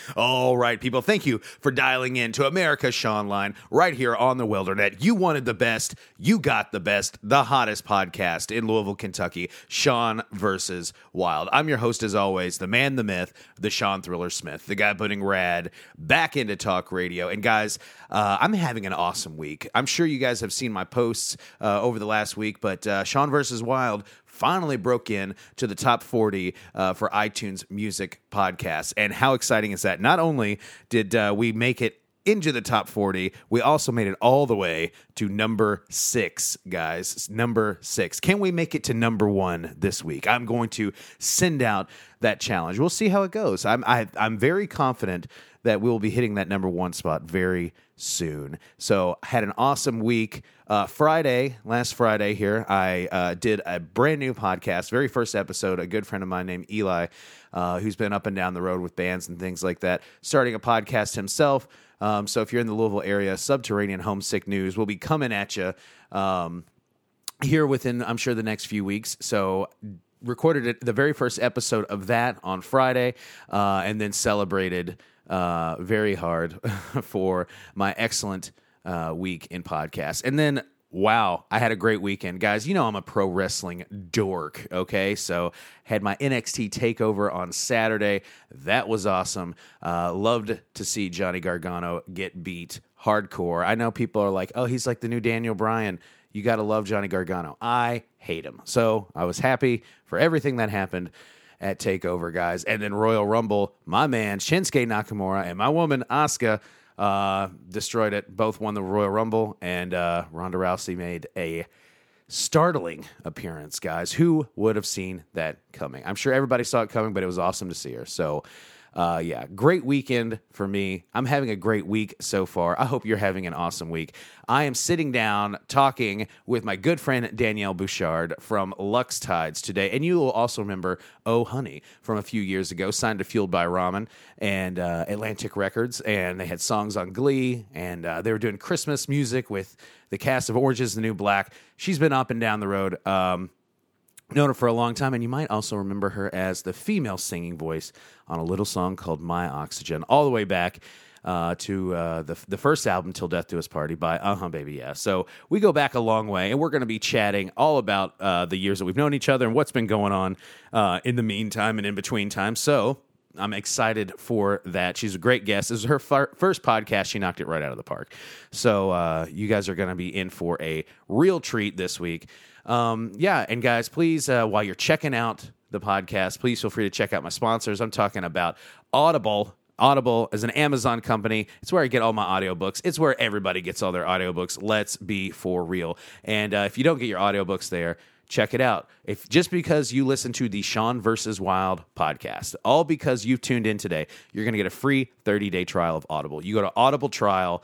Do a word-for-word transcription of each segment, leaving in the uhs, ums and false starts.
All right, people, thank you for dialing in to America's Sean Line right here on the Wilderness. You wanted the best, you got the best, the hottest podcast in Louisville, Kentucky, Sean versus Wild. I'm your host, as always, the man, the myth, the Sean Thriller Smith, the guy putting rad back into talk radio. And guys, uh, I'm having an awesome week. I'm sure you guys have seen my posts uh, over the last week, but uh, Sean versus Wild finally broke in to the top forty uh, for iTunes music podcasts. And how exciting is that? Not only did uh, we make it into the top forty, we also made it all the way to number six, guys. Number six. Can we make it to number one this week? I'm going to send out that challenge. We'll see how it goes. I'm I, I'm very confident that we will be hitting that number one spot very soon. So I had an awesome week. Uh, Friday, last Friday here, I uh, did a brand new podcast, very first episode. A good friend of mine named Eli, uh, who's been up and down the road with bands and things like that, starting a podcast himself. Um, so if you're in the Louisville area, Subterranean Homesick News will be coming at you um, here within, I'm sure, the next few weeks. So recorded it, the very first episode of that on Friday, uh, and then celebrated uh, very hard for my excellent uh, week in podcasts. And then, wow, I had a great weekend. Guys, you know I'm a pro wrestling dork, okay? So had my N X T TakeOver on Saturday. That was awesome. Uh, loved to see Johnny Gargano get beat hardcore. I know people are like, oh, he's like the new Daniel Bryan. You got to love Johnny Gargano. I hate him. So I was happy for everything that happened at TakeOver, guys. And then Royal Rumble, my man Shinsuke Nakamura and my woman Asuka uh, destroyed it. Both won the Royal Rumble, and uh, Ronda Rousey made a startling appearance, guys. Who would have seen that coming? I'm sure everybody saw it coming, but it was awesome to see her. So, uh, yeah, great weekend for me. I'm having a great week so far. I hope you're having an awesome week. I am sitting down talking with my good friend Danielle Bouchard from Lux Tides today. And you will also remember Oh Honey from a few years ago, signed to Fueled by Ramen and uh, Atlantic Records. And they had songs on Glee, and uh, they were doing Christmas music with the cast of Orange is the New Black. She's been up and down the road. Um, known her for a long time, and you might also remember her as the female singing voice on a little song called My Oxygen, all the way back uh, to uh, the the first album, Till Death Do Us Party, by Uh-Huh Baby Yeah. So we go back a long way, and we're going to be chatting all about uh, the years that we've known each other and what's been going on uh, in the meantime and in between time. So I'm excited for that. She's a great guest. This is her fir- first podcast. She knocked it right out of the park. So uh, you guys are going to be in for a real treat this week. Um, yeah, and guys, please, uh, while you're checking out the podcast, please feel free to check out my sponsors. I'm talking about Audible. Audible is an Amazon company. It's where I get all my audiobooks. It's where everybody gets all their audiobooks. Let's be for real. And uh, if you don't get your audiobooks there, check it out. If just because you listen to the Sean versus Wild podcast, all because you've tuned in today, you're going to get a free thirty-day trial of Audible. You go to audibletrial.com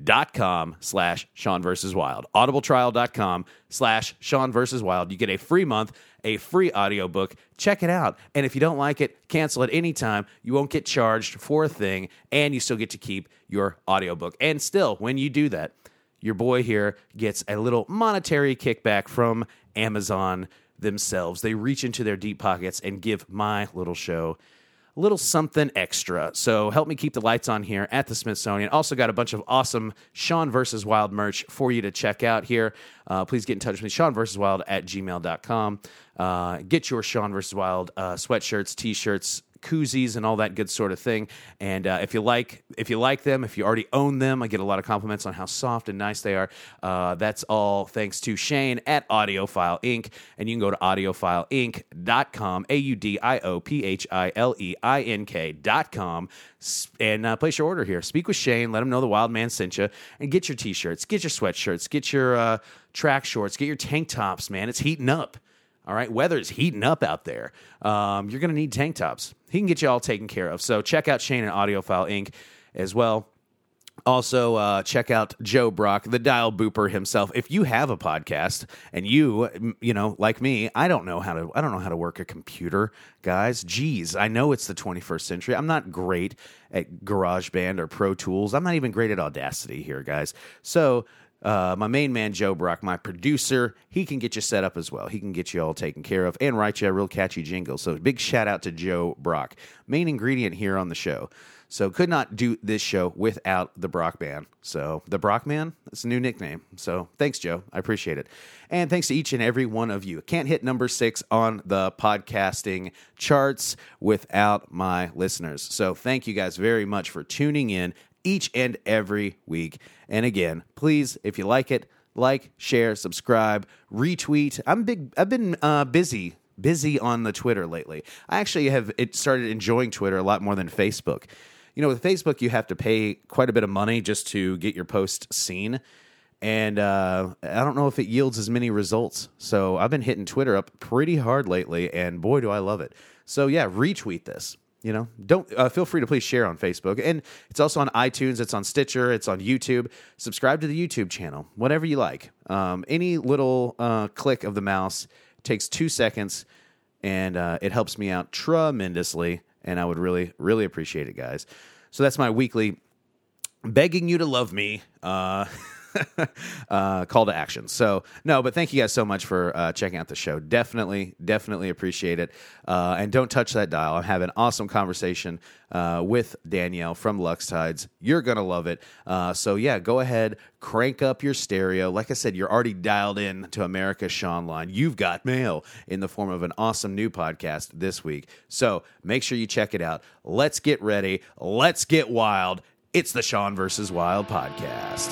slash Sean versus Wild. audibletrial.com slash Sean versus Wild. You get a free month, a free audiobook. Check it out. And if you don't like it, cancel at any time. You won't get charged for a thing, and you still get to keep your audiobook. And still, when you do that, your boy here gets a little monetary kickback from Amazon themselves. They reach into their deep pockets and give my little show a little something extra. So help me keep the lights on here at the Smithsonian. Also got a bunch of awesome Sean versus Wild merch for you to check out here. Uh, please get in touch with me, Sean versus Wild at gmail dot com. Uh, get your Sean versus Wild uh, sweatshirts, t-shirts, koozies, and all that good sort of thing. And uh, if you like, if you like them, if you already own them, I get a lot of compliments on how soft and nice they are. Uh, that's all thanks to Shane at Audiophile Incorporated. And you can go to audiophile inc dot com, A U D I O P H I L E I N K dot com, and uh, place your order here. Speak with Shane, let him know the Wild Man sent you, and get your t-shirts, get your sweatshirts, get your uh, track shorts, get your tank tops, man. It's heating up. All right, weather's heating up out there. Um, you're going to need tank tops. He can get you all taken care of. So check out Shane at Audiophile Incorporated as well. Also, uh, check out Joe Brock, the dial booper himself. If you have a podcast and you, you know, like me, I don't know how to, I don't know how to work a computer, guys. Geez, I know it's the twenty-first century. I'm not great at GarageBand or Pro Tools. I'm not even great at Audacity here, guys. So Uh, my main man, Joe Brock, my producer, he can get you set up as well. He can get you all taken care of and write you a real catchy jingle. So big shout out to Joe Brock, main ingredient here on the show. So could not do this show without the Brock Band. So the Brock Man, that's a new nickname. So thanks, Joe. I appreciate it. And thanks to each and every one of you. Can't hit number six on the podcasting charts without my listeners. So thank you guys very much for tuning in each and every week. And again, please, if you like it, like, share, subscribe, retweet. I'm big. I've been uh, busy, busy on the Twitter lately. I actually have it started enjoying Twitter a lot more than Facebook. You know, with Facebook, you have to pay quite a bit of money just to get your post seen. And uh, I don't know if it yields as many results. So I've been hitting Twitter up pretty hard lately, and boy, do I love it. So yeah, retweet this. You know, don't uh, feel free to please share on Facebook. And it's also on iTunes. It's on Stitcher. It's on YouTube. Subscribe to the YouTube channel, whatever you like. Um, any little uh, click of the mouse takes two seconds, and uh, it helps me out tremendously. And I would really, really appreciate it, guys. So that's my weekly begging you to love me uh, uh, call to action. So, no, but thank you guys so much for uh, checking out the show. Definitely, definitely appreciate it. Uh, and don't touch that dial. I'm having an awesome conversation uh, with Danielle from Lux Tides. You're going to love it. Uh, so, yeah, go ahead, crank up your stereo. Like I said, you're already dialed in to America's Sean Line. You've got mail in the form of an awesome new podcast this week. So make sure you check it out. Let's get ready. Let's get wild. It's the Sean versus Wild podcast.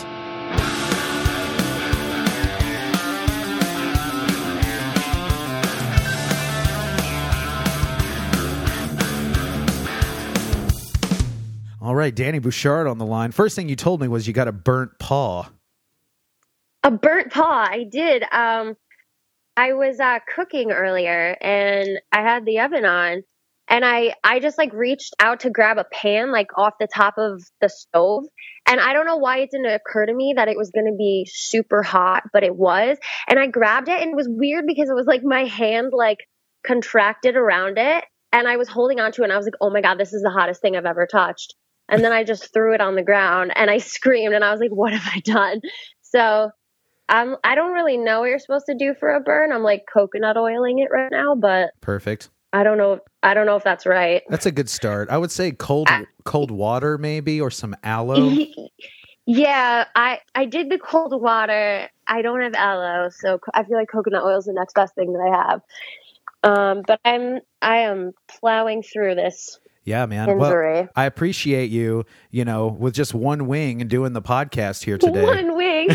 All right, Danny Bouchard on the line. First thing you told me was you got a burnt paw. A burnt paw, I did. Um, I was uh, cooking earlier, and I had the oven on, and I, I just like reached out to grab a pan like off the top of the stove, and I don't know why it didn't occur to me that it was going to be super hot, but it was, and I grabbed it, and it was weird because it was like my hand like contracted around it, and I was holding onto it, and I was like, oh my God, this is the hottest thing I've ever touched. And then I just threw it on the ground, and I screamed, and I was like, what have I done? So um, I don't really know what you're supposed to do for a burn. I'm like coconut oiling it right now, but perfect. I don't know. I don't know if that's right. That's a good start. I would say cold I, cold water maybe, or some aloe. Yeah, I, I did the cold water. I don't have aloe, so I feel like coconut oil is the next best thing that I have. Um, but I'm I am plowing through this. Yeah, man. Injury. Well, I appreciate you, you know, with just one wing and doing the podcast here today. One wing.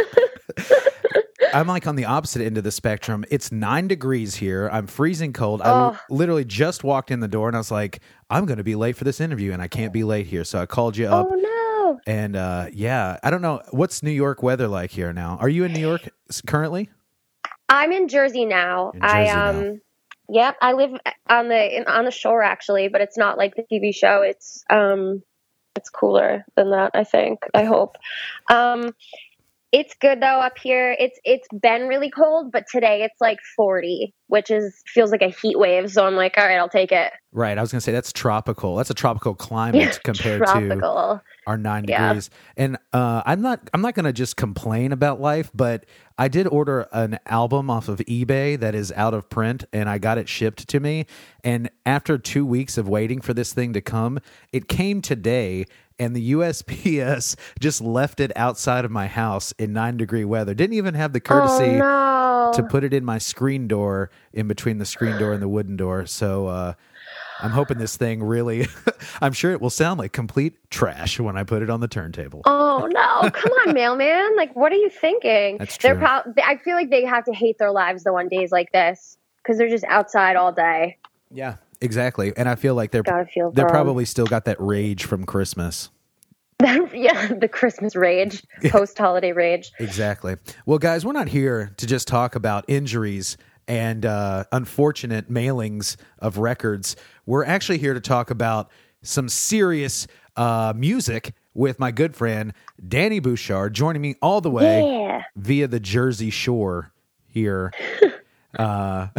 I'm like on the opposite end of the spectrum. It's nine degrees here. I'm freezing cold. Oh. I literally just walked in the door and I was like, I'm going to be late for this interview and I can't be late here. So I called you up. Oh, no. And uh, yeah, I don't know. What's New York weather like here now? Are you in New York currently? I'm in Jersey now. In Jersey I um. now. Yep, I live on the on the shore actually, but it's not like the T V show. It's um, it's cooler than that. I think. I hope. Um, it's good though up here. It's it's been really cold, but today it's like forty, which is feels like a heat wave. So I'm like, all right, I'll take it. Right. I was gonna say that's tropical. That's a tropical climate Yeah, compared tropical. to our nine Yeah. degrees. And uh, I'm not I'm not gonna just complain about life, but I did order an album off of eBay that is out of print, and I got it shipped to me. And after two weeks of waiting for this thing to come, it came today, and the U S P S just left it outside of my house in nine degree weather. Didn't even have the courtesy Oh, no. to put it in my screen door, in between the screen door and the wooden door. So uh, I'm hoping this thing really, I'm sure it will sound like complete trash when I put it on the turntable. Oh no! Come on, mailman. Like, what are you thinking? That's They're true. pro- I feel like they have to hate their lives though on days like this because they're just outside all day. Yeah, exactly. And I feel like they're Gotta feel they're bad. probably still got that rage from Christmas. Yeah, the Christmas rage, post-holiday rage. Exactly. Well, guys, we're not here to just talk about injuries and uh, unfortunate mailings of records. We're actually here to talk about some serious uh, music with my good friend Danny Bouchard, joining me all the way Yeah. via the Jersey Shore here. uh,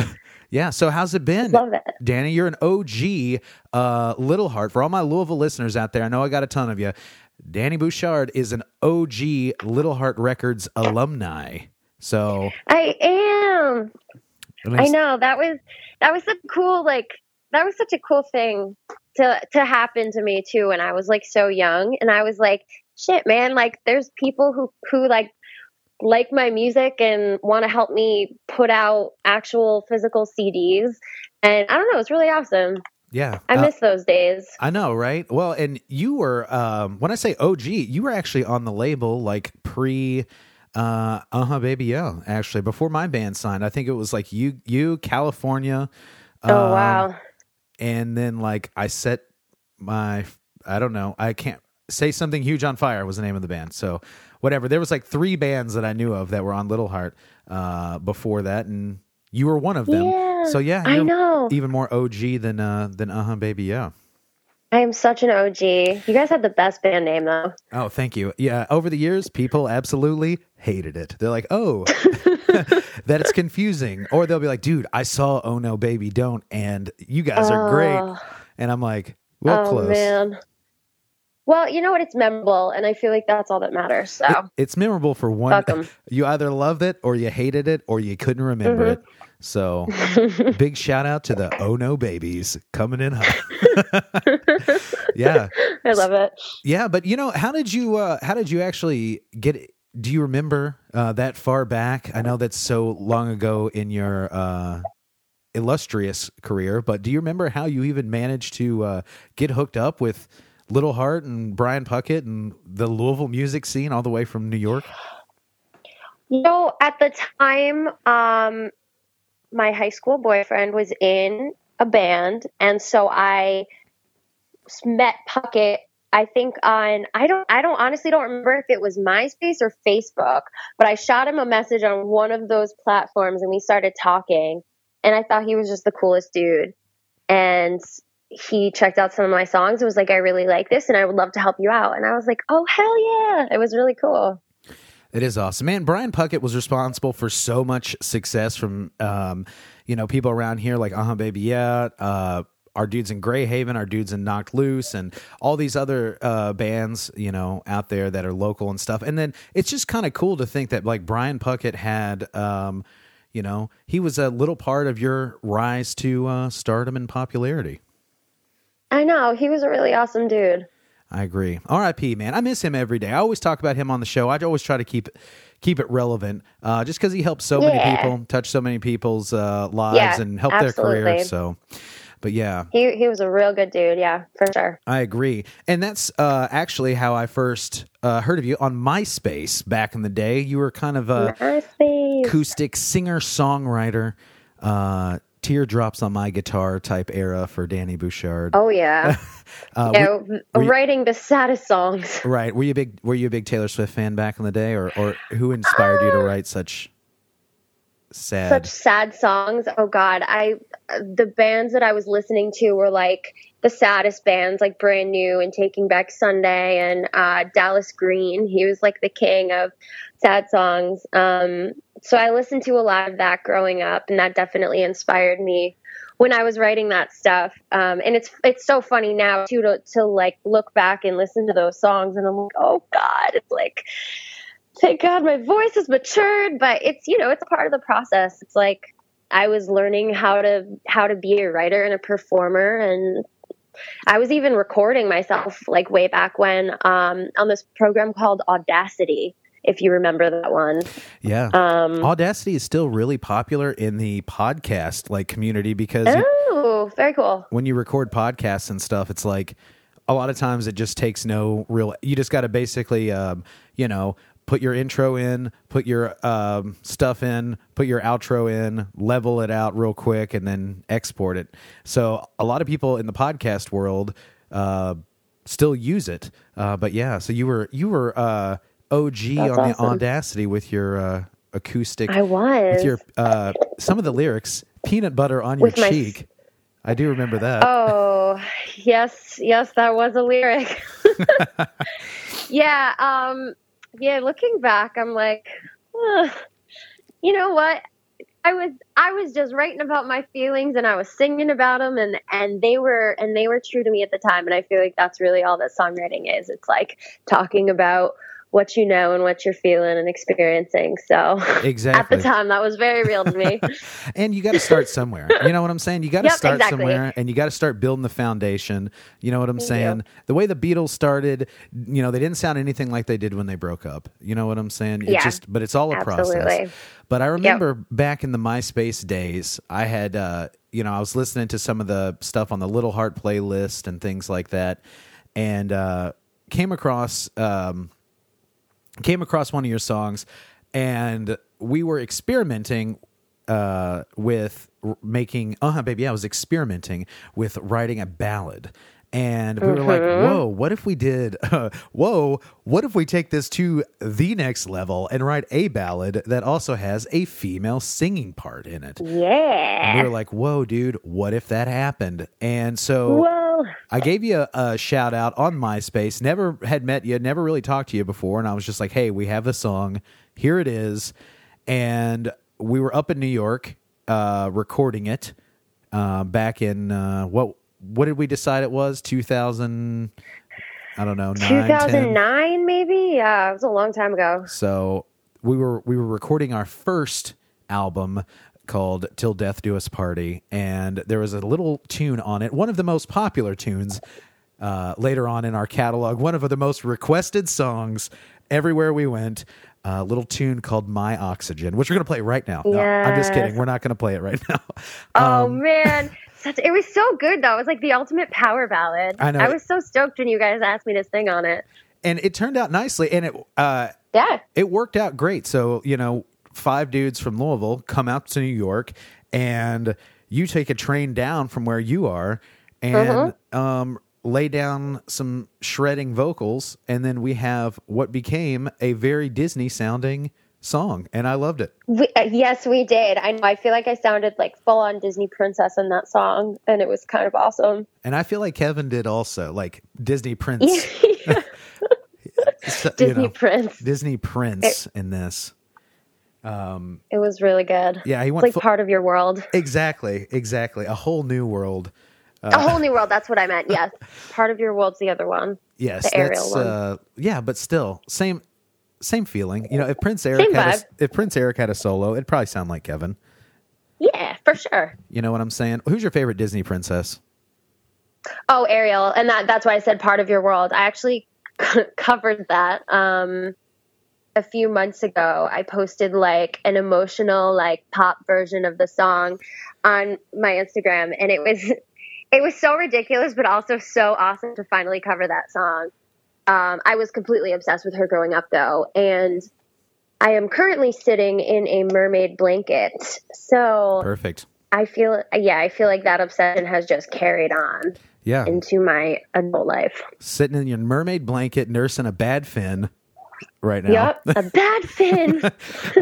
Yeah. So how's it been? Love it. Danny, you're an O G uh, Little Heart. For all my Louisville listeners out there, I know I got a ton of you. Danny Bouchard is an O G Little Heart Records alumni. So I am. I know that was that was such a cool like that was such a cool thing to to happen to me too when I was like so young, and I was like, shit, man, like there's people who who like like my music and want to help me put out actual physical C Ds, and I don't know, it's really awesome. Yeah. I uh, miss those days. I know, right? Well, and you were, um, when I say O G, you were actually on the label like pre, uh, uh-huh, Baby Yeah, actually, before my band signed. I think it was like you, you, California. Oh, um, wow. And then like I set my, I don't know, I can't say Something Huge on Fire was the name of the band. So whatever. There was like three bands that I knew of that were on Little Heart, uh, before that. And you were one of them. Yeah, So yeah, I you're know. even more O G than uh than Uh-huh Baby Yeah. I am such an O G. You guys had the best band name though. Oh, thank you. Yeah, over the years, people absolutely hated it. They're like, "Oh, that it's confusing," or they'll be like, "Dude, I saw Oh No Baby Don't, and you guys are great." Oh. And I'm like, "Well, Oh close." man. Well, you know what? It's memorable, and I feel like that's all that matters. So It- it's memorable for one. Fuck 'em. You either loved it or you hated it or you couldn't remember Mhm. it. So, big shout out to the Oh No Babies coming in hot. Yeah. I love it. Yeah, but you know, how did you uh how did you actually get it? Do you remember uh that far back? I know that's so long ago in your uh illustrious career, but do you remember how you even managed to uh get hooked up with Little Heart and Brian Puckett and the Louisville music scene all the way from New York? You know, at the time, um, my high school boyfriend was in a band, and so I met Puckett. I think on I don't I don't honestly don't remember if it was MySpace or Facebook, but I shot him a message on one of those platforms, and we started talking. And I thought he was just the coolest dude. And he checked out some of my songs and was like, I really like this and I would love to help you out. And I was like, oh, hell yeah. It was really cool. It is awesome, man. Brian Puckett was responsible for so much success from, um, you know, people around here like Uh-huh Baby Yeah, uh, our dudes in Greyhaven, our dudes in Knocked Loose, and all these other uh, bands, you know, out there that are local and stuff. And then it's just kind of cool to think that like Brian Puckett had, um, you know, he was a little part of your rise to uh, stardom and popularity. I know. He was a really awesome dude. I agree. R I P, man. I miss him every day. I always talk about him on the show. I always try to keep keep it relevant, uh, just because he helped so many Yeah. people, touched so many people's uh, lives, Yeah, and helped absolutely. their careers. So, but yeah, He he was a real good dude. Yeah, for sure. I agree. And that's uh, actually how I first uh, heard of you on MySpace back in the day. You were kind of a MySpace. acoustic singer-songwriter, uh, teardrops on my guitar type era for Danny Bouchard. Oh, yeah. uh, yeah were- were you- writing the saddest songs. Right. Were you a big Were you a big Taylor Swift fan back in the day, or or who inspired you to write such sad? Such sad songs. Oh God, I the bands that I was listening to were like the saddest bands, like Brand New and Taking Back Sunday and uh, Dallas Green. He was like the king of sad songs. Um, so I listened to a lot of that growing up, and that definitely inspired me when I was writing that stuff. Um, and it's it's so funny now too to to like look back and listen to those songs, and I'm like, oh God, it's like. Thank God my voice has matured, but it's, you know, it's a part of the process. It's like I was learning how to how to be a writer and a performer, and I was even recording myself like way back when um, on this program called Audacity, if you remember that one. Yeah. Um, Audacity is still really popular in the podcast like community because you- oh, very cool. when you record podcasts and stuff, it's like a lot of times it just takes no real. You just got to basically, um, you know. Put your intro in, put your um, stuff in, put your outro in, level it out real quick, and then export it. So a lot of people in the podcast world uh, still use it. Uh, but yeah, so you were you were uh, O G That's on awesome. the Audacity with your uh, acoustic. I was. with your uh, some of the lyrics, peanut butter on your With my- cheek. I do remember that. Oh, yes, yes, that was a lyric. yeah, um, yeah, looking back, I'm like, "Ugh, you know what? I was I was just writing about my feelings and I was singing about them and and they were and they were true to me at the time, and I feel like that's really all that songwriting is. It's like talking about what you know and what you're feeling and experiencing. So exactly. At the time, that was very real to me. And you got to start somewhere. You know what I'm saying? You got to Yep, start exactly. somewhere, and you got to start building the foundation. You know what I'm Thank saying? you. The way the Beatles started, you know, they didn't sound anything like they did when they broke up. You know what I'm saying? It Yeah, just, but it's all a absolutely. process. But I remember back in the MySpace days, I had, uh, you know, I was listening to some of the stuff on the Little Heart playlist and things like that, and uh, came across. Um, came across one of your songs, and we were experimenting uh, with r- making, uh-huh, baby, yeah, I was experimenting with writing a ballad. And we were like, whoa, what if we did, uh, whoa, what if we take this to the next level and write a ballad that also has a female singing part in it? Yeah. And we were like, whoa, dude, what if that happened? And so Whoa. I gave you a, a shout out on MySpace, never had met you, never really talked to you before. And I was just like, hey, we have a song. Here it is. And we were up in New York uh, recording it uh, back in, uh, what what did we decide it was? two thousand, I don't know, nine, two thousand nine ten? Maybe? Yeah, it was a long time ago. So we were we were recording our first album called Till Death Do Us Party, and there was a little tune on it, one of the most popular tunes uh, later on in our catalog, one of the most requested songs everywhere we went, a little tune called My Oxygen, which we're going to play right now. No, I'm just kidding. We're not going to play it right now. Oh, Um, man. Such, it was so good, though. It was like the ultimate power ballad. I know. I was so stoked when you guys asked me to sing on it. And it turned out nicely, and it uh, Yeah. it worked out great. So, you know, five dudes from Louisville come out to New York, and you take a train down from where you are and um, lay down some shredding vocals, and then we have what became a very Disney-sounding song, and I loved it. We, uh, yes, we did. I know. I feel like I sounded like full-on Disney princess in that song, and it was kind of awesome. And I feel like Kevin did also, like Disney Prince. So, you Disney know, Prince. Disney Prince It- in this. It was really good. Yeah, he It's went like fu- part of your world. Exactly, exactly. A whole new world. A whole new world. That's what I meant. Yes. Part of your world's the other one. Yes, The Ariel that's one. uh, yeah, but still same same feeling. You know, if Prince Eric Same had vibe. a, if Prince Eric had a solo, it'd probably sound like Kevin. Yeah, for sure. You know what I'm saying? Who's your favorite Disney princess? Oh, Ariel. And that that's why I said part of your world. I actually covered that um, a few months ago. I posted like an emotional, like pop version of the song on my Instagram. And it was, it was so ridiculous, but also so awesome to finally cover that song. Um, I was completely obsessed with her growing up though. And I am currently sitting in a mermaid blanket. So Perfect. I feel, yeah, I feel like that obsession has just carried on Yeah, into my adult life. sitting in your mermaid blanket, nursing a bad fin right now. Yep, a bad fin.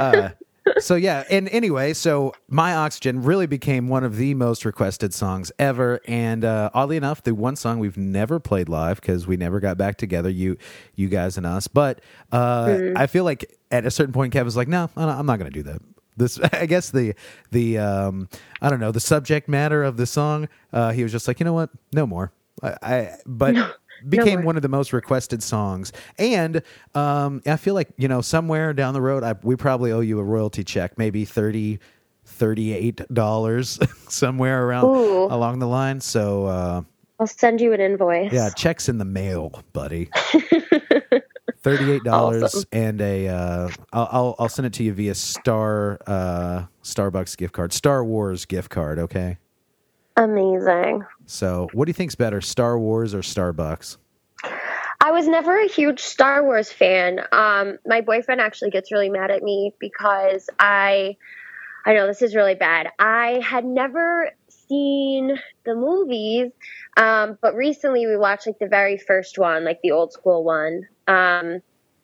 So yeah, and anyway, so My Oxygen really became one of the most requested songs ever, and uh, oddly enough, the one song we've never played live because we never got back together, you you guys and us. But uh, Mm-hmm. I feel like at a certain point, Kevin's like, "No, I'm not going to do that." This, I guess the the um, I don't know, the subject matter of the song. Uh, he was just like, you know what, no more. I, I but. Became more. one of the most requested songs, and um, I feel like, you know, somewhere down the road, I, we probably owe you a royalty check, maybe thirty, thirty-eight dollars, somewhere around Ooh. along the line. So uh, I'll send you an invoice. yeah, checks in the mail, buddy. Thirty-eight dollars Awesome. and a uh, I'll, I'll I'll send it to you via Star uh, Starbucks gift card, Star Wars gift card. Okay. Amazing. So, what do you think's better, Star Wars or Starbucks? I was never a huge Star Wars fan. Um, my boyfriend actually gets really mad at me because I, I know this is really bad. I had never seen the movies, um, but recently we watched like the very first one, like the old school one. Um,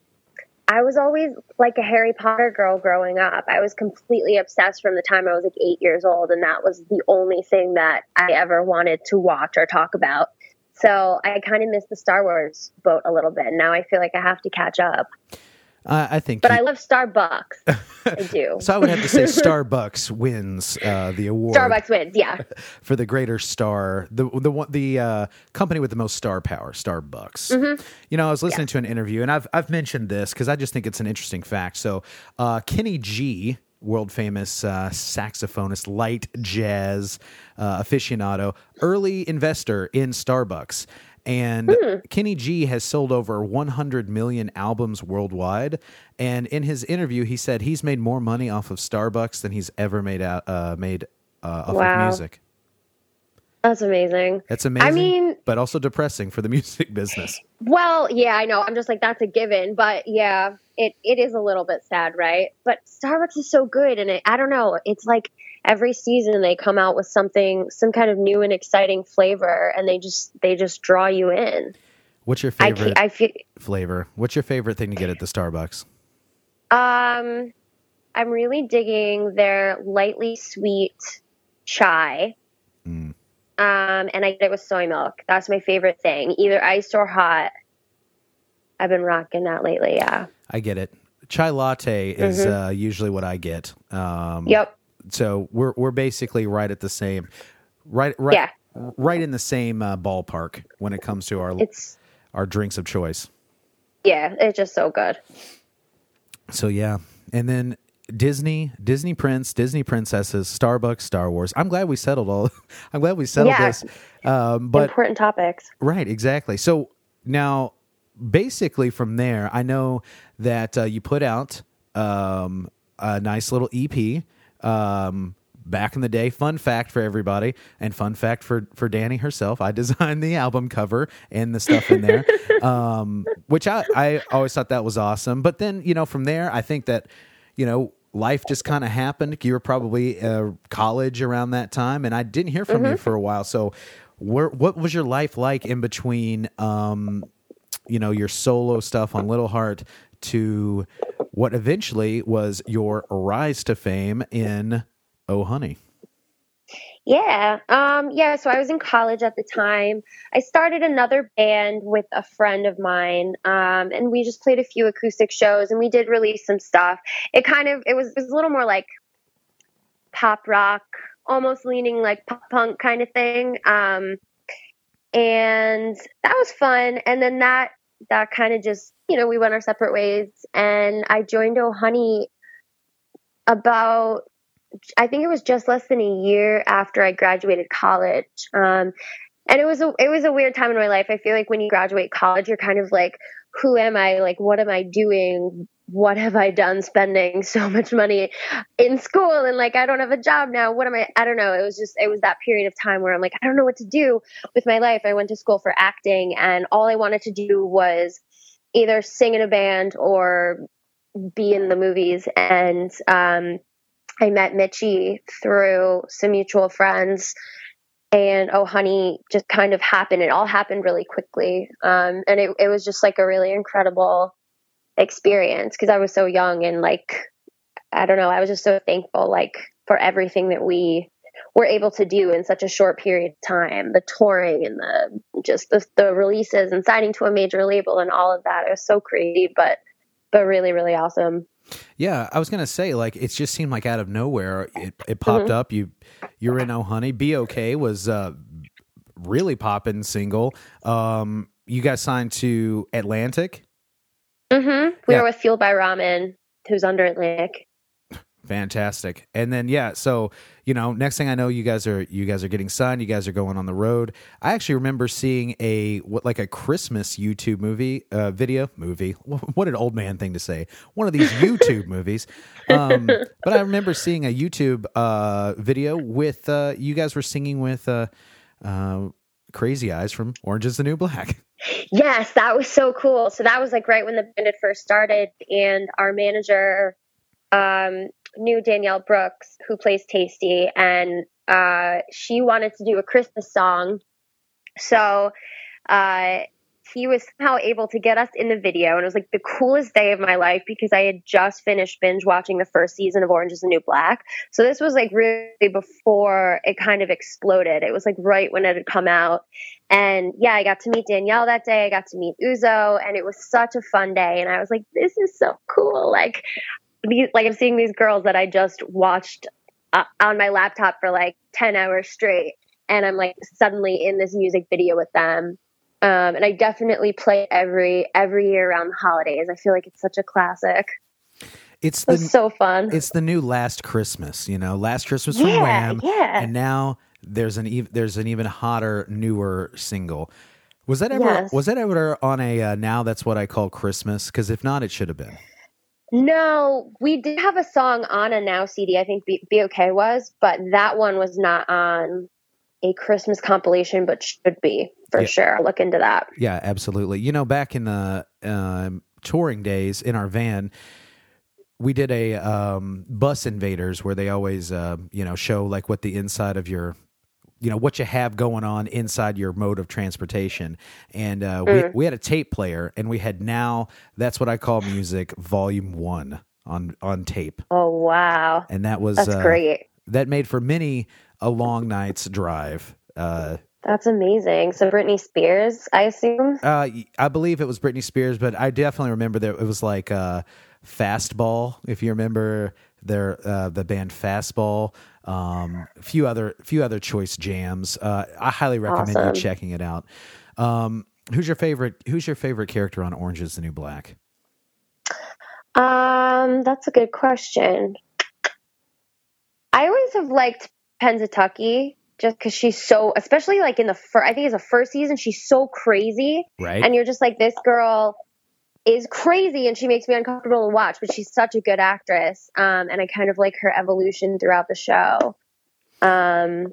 I was always like a Harry Potter girl growing up. I was completely obsessed from the time I was like eight years old, and that was the only thing that I ever wanted to watch or talk about. So I kind of missed the Star Wars boat a little bit. Now I feel like I have to catch up. Uh, I think, but you, I love Starbucks. I do. So I would have to say Starbucks wins uh, the award. Starbucks wins, yeah, for the greater star, the the one the uh, company with the most star power, Starbucks. Mm-hmm. You know, I was listening Yeah. to an interview, and I've I've mentioned this because I just think it's an interesting fact. So, uh, Kenny G, world famous uh, saxophonist, light jazz uh, aficionado, early investor in Starbucks. And Hmm. Kenny G has sold over one hundred million albums worldwide. And in his interview, he said he's made more money off of Starbucks than he's ever made out uh, made uh, off Wow. of music. That's amazing. That's amazing. I mean, but also depressing for the music business. well, yeah, I know. I'm just like, that's a given. But yeah, it, it is a little bit sad, right? But Starbucks is so good. And it, I don't know. It's like every season they come out with something, some kind of new and exciting flavor. And they just, they just draw you in. What's your I, favorite ke- I feel, flavor? What's your favorite thing to get at the Starbucks? um, I'm really digging their lightly sweet chai. Mm. Um, and I get it with soy milk. That's my favorite thing, either iced or hot. I've been rocking that lately. Yeah. I get it. Chai latte is Mm-hmm. uh, usually what I get. Um, Yep. So we're we're basically right at the same, right right Yeah. right in the same uh, ballpark when it comes to our It's, our drinks of choice. yeah, it's just so good. So yeah, and then Disney, Disney Prince, Disney Princesses, Starbucks, Star Wars. I'm glad we settled all. I'm glad we settled Yeah. this. Um, but Important topics. right, exactly. So now, basically, from there, I know that uh, you put out um, a nice little E P um, back in the day. Fun fact for everybody, and fun fact for for Danny herself. I designed the album cover and the stuff in there, um, which I I always thought that was awesome. But then, you know, from there, I think that, you know, life just kind of happened. You were probably uh, college around that time, and I didn't hear from you for a while. So, where, what was your life like in between, um, you know, your solo stuff on Little Heart to what eventually was your rise to fame in Oh Honey? Yeah. Um, yeah. So I was in college at the time. I started another band with a friend of mine. Um, and we just played a few acoustic shows and we did release some stuff. It kind of, it was, it was a little more like pop rock, almost leaning like pop punk kind of thing. Um, and that was fun. And then that, that kind of just, you know, we went our separate ways and I joined Oh Honey about, I think it was just less than a year after I graduated college. Um, and it was a, it was a weird time in my life. I feel like when you graduate college, you're kind of like, who am I? Like, what am I doing? What have I done spending so much money in school? And like, I don't have a job now. What am I? I don't know. It was just, it was that period of time where I'm like, I don't know what to do with my life. I went to school for acting and all I wanted to do was either sing in a band or be in the movies. And, um, I met Mitchie through some mutual friends and Oh Honey just kind of happened. It all happened really quickly. Um, and it, it was just like a really incredible experience because I was so young and like, I don't know, I was just so thankful like for everything that we were able to do in such a short period of time, the touring and the, just the, the releases and signing to a major label and all of that. It was so crazy, but, but really, really awesome. Yeah, I was gonna say, like, it just seemed like out of nowhere it, it popped Mm-hmm. up. You you're in Oh Honey. Be Okay was uh, really popping single. Um, you guys signed to Atlantic. Mm-hmm. We Yeah. were with Fueled by Ramen, who's under Atlantic. Fantastic. And then yeah, so you know, next thing I know, you guys are you guys are getting signed. You guys are going on the road. I actually remember seeing a what like a Christmas YouTube movie uh, video movie. What an old man thing to say. One of these YouTube movies. Um, but I remember seeing a YouTube uh, video with uh, you guys were singing with uh, uh, Crazy Eyes from Orange Is the New Black. Yes, that was so cool. So that was like right when the band had first started, and our manager um, knew Danielle Brooks, who plays Tasty, and uh, she wanted to do a Christmas song. So uh, he was somehow able to get us in the video, and it was like the coolest day of my life because I had just finished binge watching the first season of Orange Is the New Black. So this was like really before it kind of exploded. It was like right when it had come out. And yeah, I got to meet Danielle that day. I got to meet Uzo, and it was such a fun day. And I was like, this is so cool. Like, these, like I'm seeing these girls that I just watched uh, on my laptop for like ten hours straight. And I'm like suddenly in this music video with them. Um, and I definitely play every, every year around the holidays. I feel like it's such a classic. It's it the, was so fun. It's the new Last Christmas, you know, Last Christmas from yeah, Wham. Yeah. And now there's an ev- there's an even hotter, newer single. Was that ever Yes. was that ever on a uh, Now That's What I Call Christmas? Because if not, it should have been. No, we did have a song on a Now C D. I think Be, Be Okay was, but that one was not on a Christmas compilation, but should be for yeah. sure. I'll look into that. Yeah, absolutely. You know, back in the um, touring days in our van, we did a um, Bus Invaders where they always, uh, you know, show like what the inside of your, you know, what you have going on inside your mode of transportation. And uh, Mm. we we had a tape player, and we had Now That's What I Call Music Volume One on on tape. Oh wow, And that was that's uh, great. That made for many a long night's drive. Uh, That's amazing. So Britney Spears, I assume. uh, I believe it was Britney Spears, but I definitely remember that it was like uh, Fastball. If you remember their uh, the band Fastball, um, a few other few other choice jams. Uh, I highly recommend Awesome. you checking it out. Um, who's your favorite? Who's your favorite character on Orange Is the New Black? Um, that's a good question. I always have liked Pennsatucky just because she's so, especially like in the first, I think it's the first season, she's so crazy. Right. And you're just like, this girl is crazy and she makes me uncomfortable to watch, but she's such a good actress. Um, and I kind of like her evolution throughout the show. Um,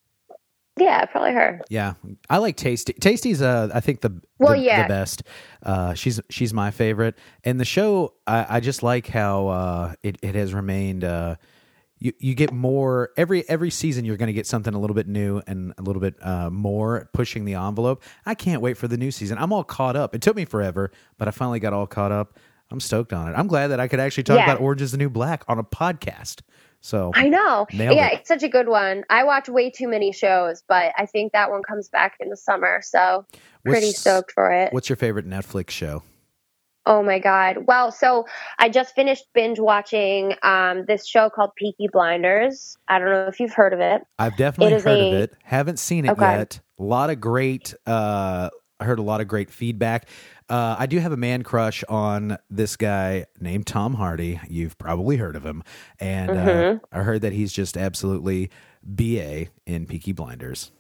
yeah, probably her. Yeah, I like Tasty. Tasty's, uh, I think the Well, the, yeah. the best. Uh, she's she's my favorite. And the show, I, I just like how uh, it it has remained. Uh, you you get more every every season. You're going to get something a little bit new and a little bit uh, more pushing the envelope. I can't wait for the new season. I'm all caught up. It took me forever, but I finally got all caught up. I'm stoked on it. I'm glad that I could actually talk Yeah. about Orange Is the New Black on a podcast. So I know. Nailed Yeah, it. it's such a good one. I watch way too many shows, but I think that one comes back in the summer. So pretty What's- stoked for it. what's your favorite Netflix show? Oh my God. Well, so I just finished binge watching um, this show called Peaky Blinders. I don't know if you've heard of it. I've definitely It is heard a- of it. Haven't seen it Okay. yet. A lot of great. Uh, I heard a lot of great feedback. Uh, I do have a man crush on this guy named Tom Hardy. You've probably heard of him, and uh, Mhm. I heard that he's just absolutely B A in Peaky Blinders.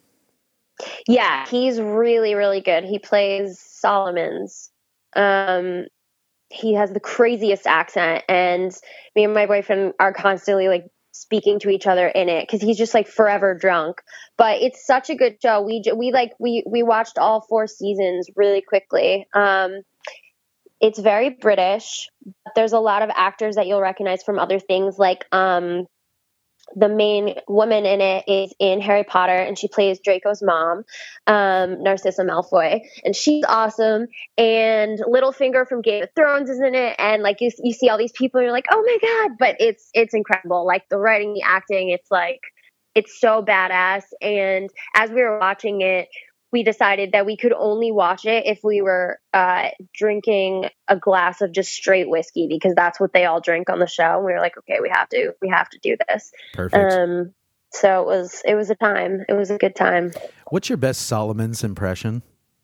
Yeah, he's really, really good. He plays Solomon's. Um, he has the craziest accent, and me and my boyfriend are constantly like speaking to each other in it because he's just like forever drunk. But it's such a good show. We j- we like we we watched all four seasons really quickly. Um, it's very British. But there's a lot of actors that you'll recognize from other things, like um. The main woman in it is in Harry Potter, and she plays Draco's mom, um, Narcissa Malfoy, and she's awesome. And Littlefinger from Game of Thrones is in it, and like you, you see all these people, and you're like, oh my god! But it's it's incredible. Like the writing, the acting, it's like it's so badass. And as we were watching it, we decided that we could only watch it if we were uh, drinking a glass of just straight whiskey, because that's what they all drink on the show. And we were like, okay, we have to, we have to do this. Perfect. Um, so it was, it was a time. It was a good time. What's your best Solomon's impression?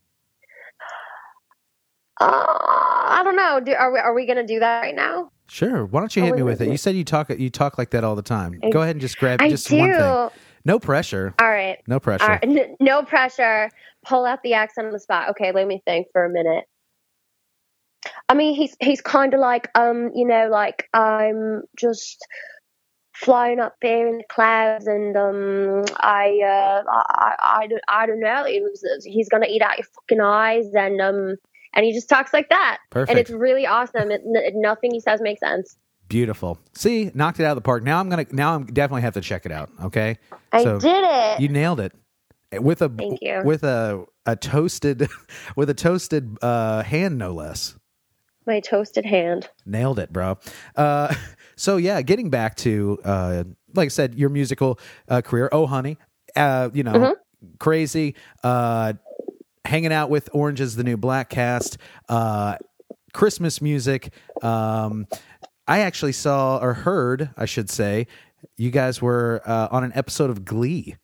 Uh, I don't know. Do, are we, are we going to do that right now? Sure. Why don't you hit Oh, me with it? wait. You said you talk you talk like that all the time. I- Go ahead and just grab I just do. one thing. All No pressure. right. No pressure. All right. N- no pressure. Pull out the accent on the spot. Okay. Let me think for a minute. I mean, he's, he's kind of like, um, you know, like I'm just flying up there in the clouds, and um, I, uh, I, I, I, don't- I don't know. It was, he's gonna eat out your fucking eyes, and um, and he just talks like that, Perfect. and it's really awesome. It, n- nothing he says makes sense. Beautiful. See, knocked it out of the park. Now I'm gonna. Now I'm definitely have to check it out. Okay. I So did it. You nailed it with a Thank you. with a a toasted with a toasted uh, hand, no less. My toasted hand. Nailed it, bro. Uh, so yeah, getting back to uh, like I said, your musical uh, career. Oh, honey, uh, you know, Mm-hmm. crazy. Uh, hanging out with Orange is the New Black cast, uh, Christmas music. Um, I actually saw or heard, I should say, you guys were uh, on an episode of Glee.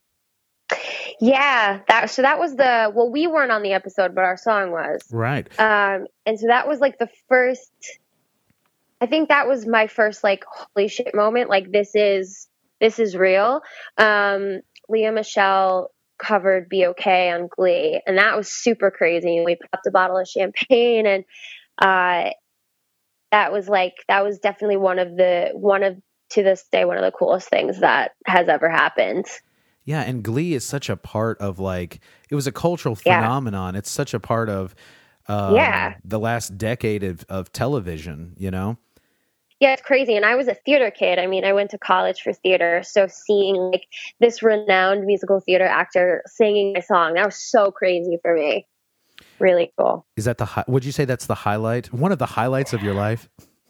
Yeah, that so that was the well, we weren't on the episode, but our song was. Right. Um, and so that was like the first. I think that was my first like holy shit moment. Like this is this is real. Um, Leah Michelle covered "Be Okay" on Glee, and that was super crazy. And we popped a bottle of champagne, and uh, that was like that was definitely one of the one of to this day one of the coolest things that has ever happened. Yeah, and Glee is such a part of like it was a cultural Yeah. phenomenon. It's such a part of um, Yeah. the last decade of, of television. You know. Yeah, it's crazy. And I was a theater kid. I mean, I went to college for theater. So seeing like this renowned musical theater actor singing my song, that was so crazy for me. Really cool. Is that the hi- would you say that's the highlight? One of the highlights of your life?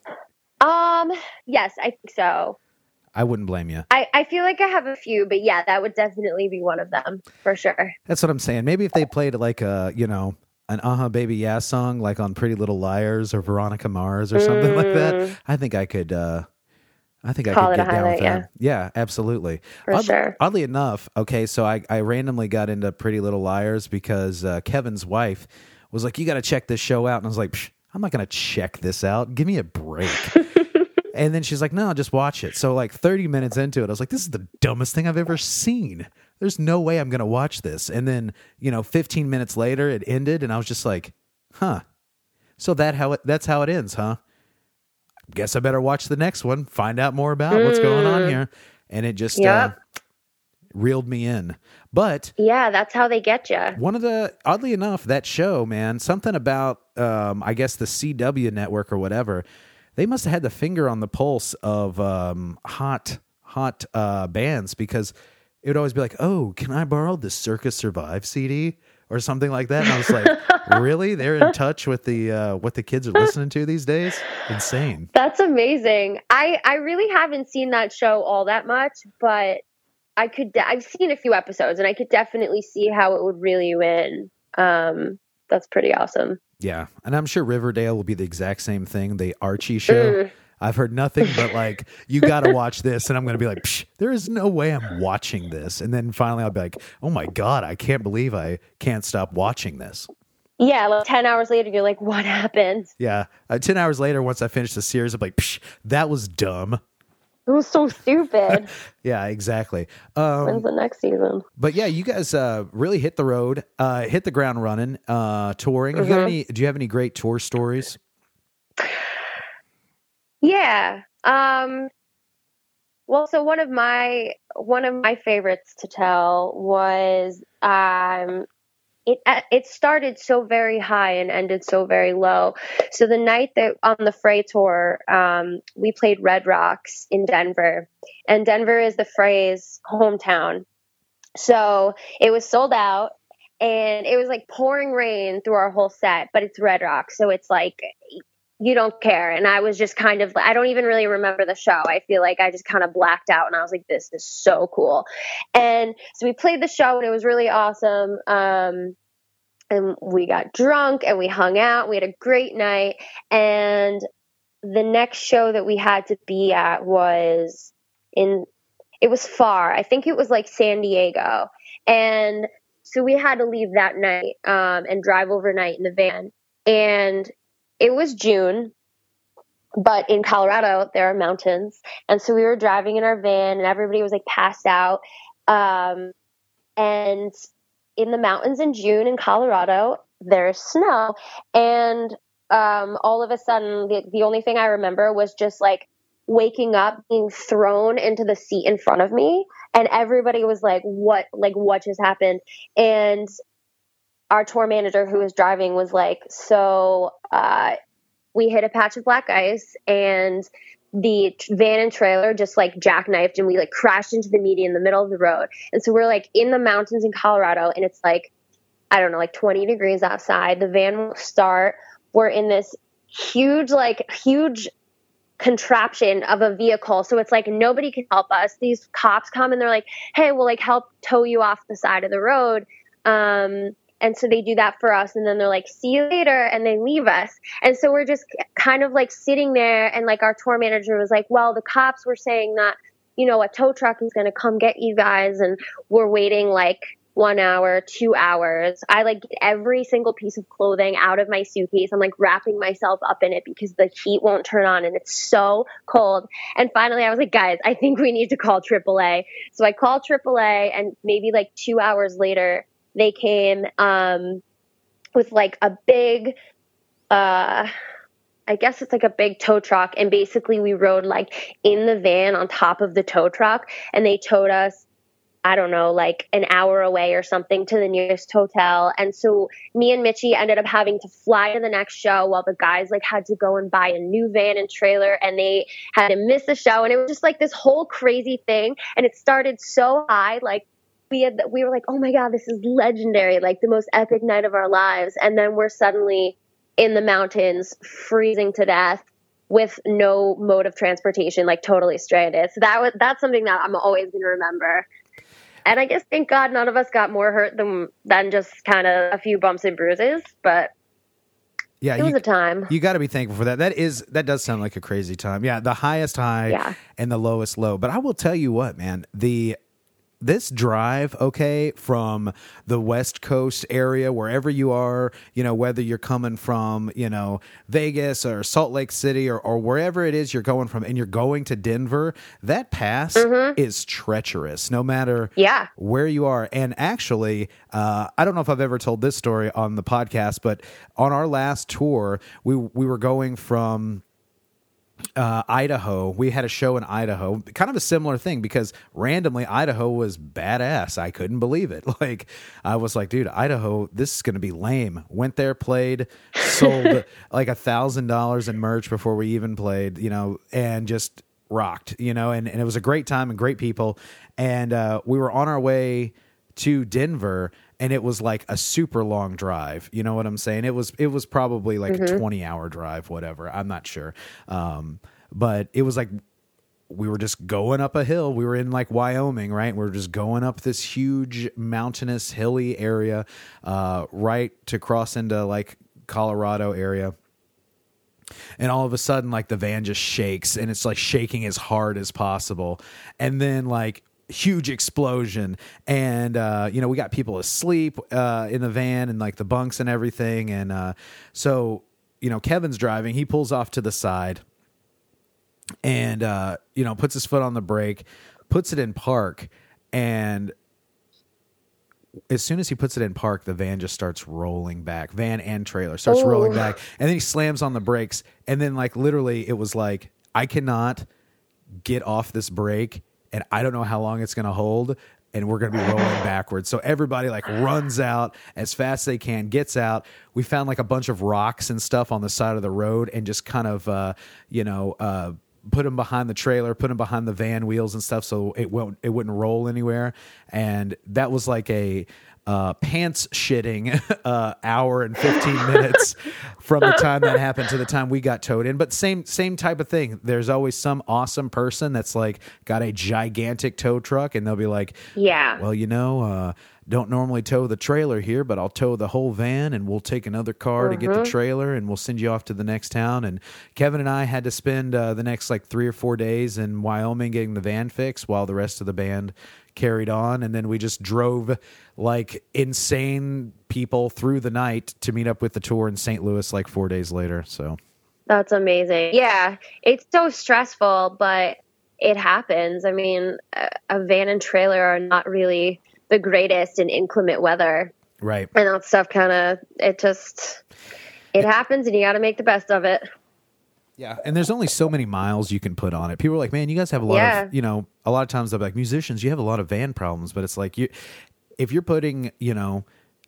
Um, yes, I think so. I wouldn't blame you. I, I feel like I have a few, but yeah, that would definitely be one of them for sure. That's what I'm saying. Maybe if they played like a, you know, an Uh-huh Baby Yeah song like on Pretty Little Liars or Veronica Mars or something Mm. like that, I think I could uh I think I Call could it get a down highlight, with that. Yeah, absolutely. For Odd- sure. Oddly enough, okay, so I, I randomly got into Pretty Little Liars because uh, Kevin's wife was like, you got to check this show out. And I was like, Psh, I'm not going to check this out. Give me a break. And then she's like, no, just watch it. So like thirty minutes into it, I was like, this is the dumbest thing I've ever seen. There's no way I'm going to watch this. And then, you know, fifteen minutes later it ended and I was just like, huh. So that how it, that's how it ends, huh? Guess I better watch the next one, find out more about what's going on here. And it just Yep. uh, reeled me in. But Yeah, that's how they get you. one of the, oddly enough, that show, man, something about, um, I guess the C W network or whatever, they must have had the finger on the pulse of um, hot, hot uh, bands because it would always be like, oh, can I borrow the Circus Survive C D or something like that? And I was like, really? They're in touch with the uh, what the kids are listening to these days? Insane. That's amazing. I, I really haven't seen that show all that much, but I could, de- I've seen a few episodes and I could definitely see how it would reel you in. Um, that's pretty awesome. Yeah, and I'm sure Riverdale will be the exact same thing. The Archie show. Mm. I've heard nothing but like, you got to watch this, and I'm going to be like, Psh, there is no way I'm watching this. And then finally, I'll be like, oh my god, I can't believe I can't stop watching this. Yeah, like ten hours later, you're like, what happened? Yeah, uh, ten hours later, once I finish the series, I'm like, Psh, that was dumb. It was so stupid. Yeah, exactly. Um, When's the next season? But yeah, you guys uh, really hit the road, uh, hit the ground running, uh, touring. Have you got Mhm. any? Do you have any great tour stories? Yeah. Um, well, so one of my one of my favorites to tell was um, it it started so very high and ended so very low. So the night that on the Frey tour, um, we played Red Rocks in Denver, and Denver is the Frey's hometown. So it was sold out, and it was like pouring rain through our whole set, but it's Red Rocks, so it's like you don't care. And I was just kind of, I don't even really remember the show. I feel like I just kind of blacked out and I was like, this is so cool. And so we played the show and it was really awesome. Um, and we got drunk and we hung out. We had a great night. And the next show that we had to be at was in, it was far. I think it was like San Diego. And so we had to leave that night um, and drive overnight in the van. And it was June, but in Colorado, there are mountains. And so we were driving in our van and everybody was like passed out. Um, and in the mountains in June in Colorado, there's snow. And um, all of a sudden, the, the only thing I remember was just like waking up, being thrown into the seat in front of me. And everybody was like, what, like, what just happened? And our tour manager who was driving was like, so uh, we hit a patch of black ice and the t- van and trailer just like jackknifed and we like crashed into the median in the middle of the road. And so we're like in the mountains in Colorado and it's like, I don't know, like twenty degrees outside. The van won't start. We're in this huge, like huge contraption of a vehicle. So it's like nobody can help us. These cops come and they're like, hey, we'll like help tow you off the side of the road. Um, And so they do that for us. And then they're like, see you later. And they leave us. And so we're just kind of like sitting there. And like our tour manager was like, well, the cops were saying that, you know, a tow truck is going to come get you guys. And we're waiting like one hour, two hours. I like get every single piece of clothing out of my suitcase. I'm like wrapping myself up in it because the heat won't turn on and it's so cold. And finally I was like, guys, I think we need to call triple A. So I called triple A, and maybe like two hours later they came um, with like a big, uh, I guess it's like a big tow truck. And basically we rode like in the van on top of the tow truck, and they towed us, I don't know, like an hour away or something to the nearest hotel. And so me and Mitchie ended up having to fly to the next show while the guys like had to go and buy a new van and trailer, and they had to miss the show. And it was just like this whole crazy thing. And it started so high, like we had, we were like, oh my God, this is legendary, like the most epic night of our lives. And then we're suddenly in the mountains, freezing to death with no mode of transportation, like totally stranded. So that was, that's something that I'm always going to remember. And I guess, thank God, none of us got more hurt than than just kind of a few bumps and bruises. But yeah, it you, was a time. You got to be thankful for that. That is that does sound like a crazy time. Yeah, the highest high yeah. and the lowest low. But I will tell you what, man, the this drive, okay, from the West Coast area, wherever you are, you know, whether you're coming from, you know, Vegas or Salt Lake City or, or wherever it is you're going from, and you're going to Denver, that pass mm-hmm. is treacherous no matter yeah. where you are. And actually, uh, I don't know if I've ever told this story on the podcast, but on our last tour, we we were going from Uh, Idaho. We had a show in Idaho, kind of a similar thing, because randomly Idaho was badass. I couldn't believe it. Like, I was like, dude, Idaho, this is going to be lame. Went there, played, sold like a thousand dollars in merch before we even played, you know, and just rocked, you know, and, and it was a great time and great people. And uh, we were on our way to Denver, and it was like a super long drive. You know what I'm saying? It was, it was probably like mm-hmm. a twenty hour drive, whatever. I'm not sure. Um, but it was like, we were just going up a hill. We were in like Wyoming, right? We we're just going up this huge mountainous, hilly area, uh, right to cross into like Colorado area. And all of a sudden, like the van just shakes, and it's like shaking as hard as possible. And then like, huge explosion, and uh you know, we got people asleep uh in the van and like the bunks and everything. And uh so, you know, Kevin's driving, he pulls off to the side and uh you know, puts his foot on the brake, puts it in park, and as soon as he puts it in park, the van just starts rolling back. Van and trailer starts oh. rolling back, and then he slams on the brakes, and then like literally it was like, I cannot get off this brake, and I don't know how long it's going to hold, and we're going to be rolling backwards. So everybody like runs out as fast as they can, gets out. We found like a bunch of rocks and stuff on the side of the road, and just kind of, uh, you know, uh, put them behind the trailer, put them behind the van wheels and stuff, so it won't, it wouldn't roll anywhere. And that was like a uh, pants shitting uh, hour and fifteen minutes from the time that happened to the time we got towed in. But same same type of thing. There's always some awesome person that's like got a gigantic tow truck, and they'll be like, yeah, well, you know, uh, don't normally tow the trailer here, but I'll tow the whole van, and we'll take another car mm-hmm. to get the trailer, and we'll send you off to the next town. And Kevin and I had to spend uh, the next like three or four days in Wyoming getting the van fixed while the rest of the band carried on. And then we just drove like insane people through the night to meet up with the tour in Saint Louis like four days later. So that's amazing. Yeah, it's so stressful, but it happens. I mean, a, a van and trailer are not really the greatest in inclement weather. Right. And that stuff kind of, it just, it happens, and you got to make the best of it. Yeah. And there's only so many miles you can put on it. People are like, man, you guys have a lot yeah. of, you know, a lot of times they're like, musicians, you have a lot of van problems, but it's like, you, if you're putting, you know,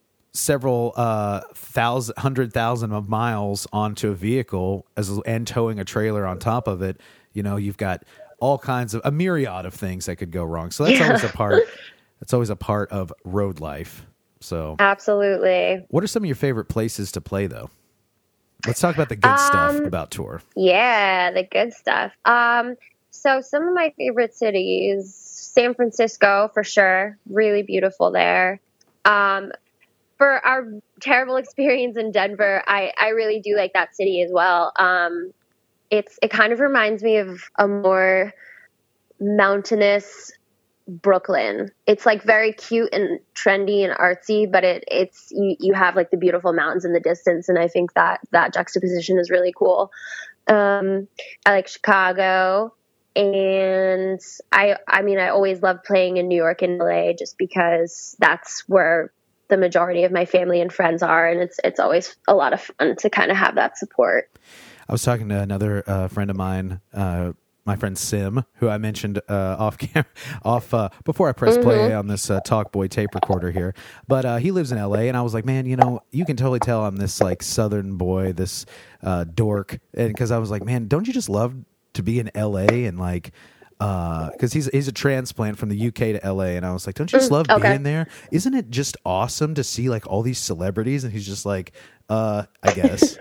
several uh thousand, hundred thousand of miles onto a vehicle as and towing a trailer on top of it, you know, you've got all kinds of, a myriad of things that could go wrong. So that's yeah. always a part, that's always a part of road life. So absolutely. What are some of your favorite places to play though? Let's talk about the good um, stuff about tour. Yeah, the good stuff. Um, so some of my favorite cities, San Francisco for sure, really beautiful there. Um, for our terrible experience in Denver, I, I really do like that city as well. Um, it's it kind of reminds me of a more mountainous Brooklyn. It's like very cute and trendy and artsy, but it it's you, you have like the beautiful mountains in the distance, and I think that that juxtaposition is really cool. Um, I like Chicago, and I I mean I always loved playing in New York and L A just because that's where the majority of my family and friends are, and it's it's always a lot of fun to kind of have that support. I was talking to another uh, friend of mine, uh, my friend Sim, who I mentioned uh, off camera, off uh, before I pressed Mm-hmm. play on this uh, Talkboy tape recorder here. But uh, he lives in L A, and I was like, man, you know, you can totally tell I'm this like Southern boy, this uh, dork, and because I was like, man, don't you just love to be in L A and like. Because uh, he's he's a transplant from the U K to L A, and I was like, "Don't you just love Mm, okay. being there? Isn't it just awesome to see like all these celebrities?" And he's just like, "Uh, I guess."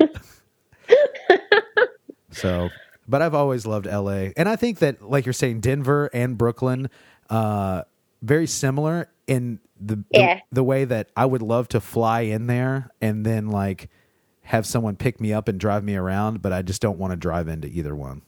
So, but I've always loved L A, and I think that, like you're saying, Denver and Brooklyn, uh, very similar in the, the Yeah. the way that I would love to fly in there and then like have someone pick me up and drive me around, but I just don't want to drive into either one.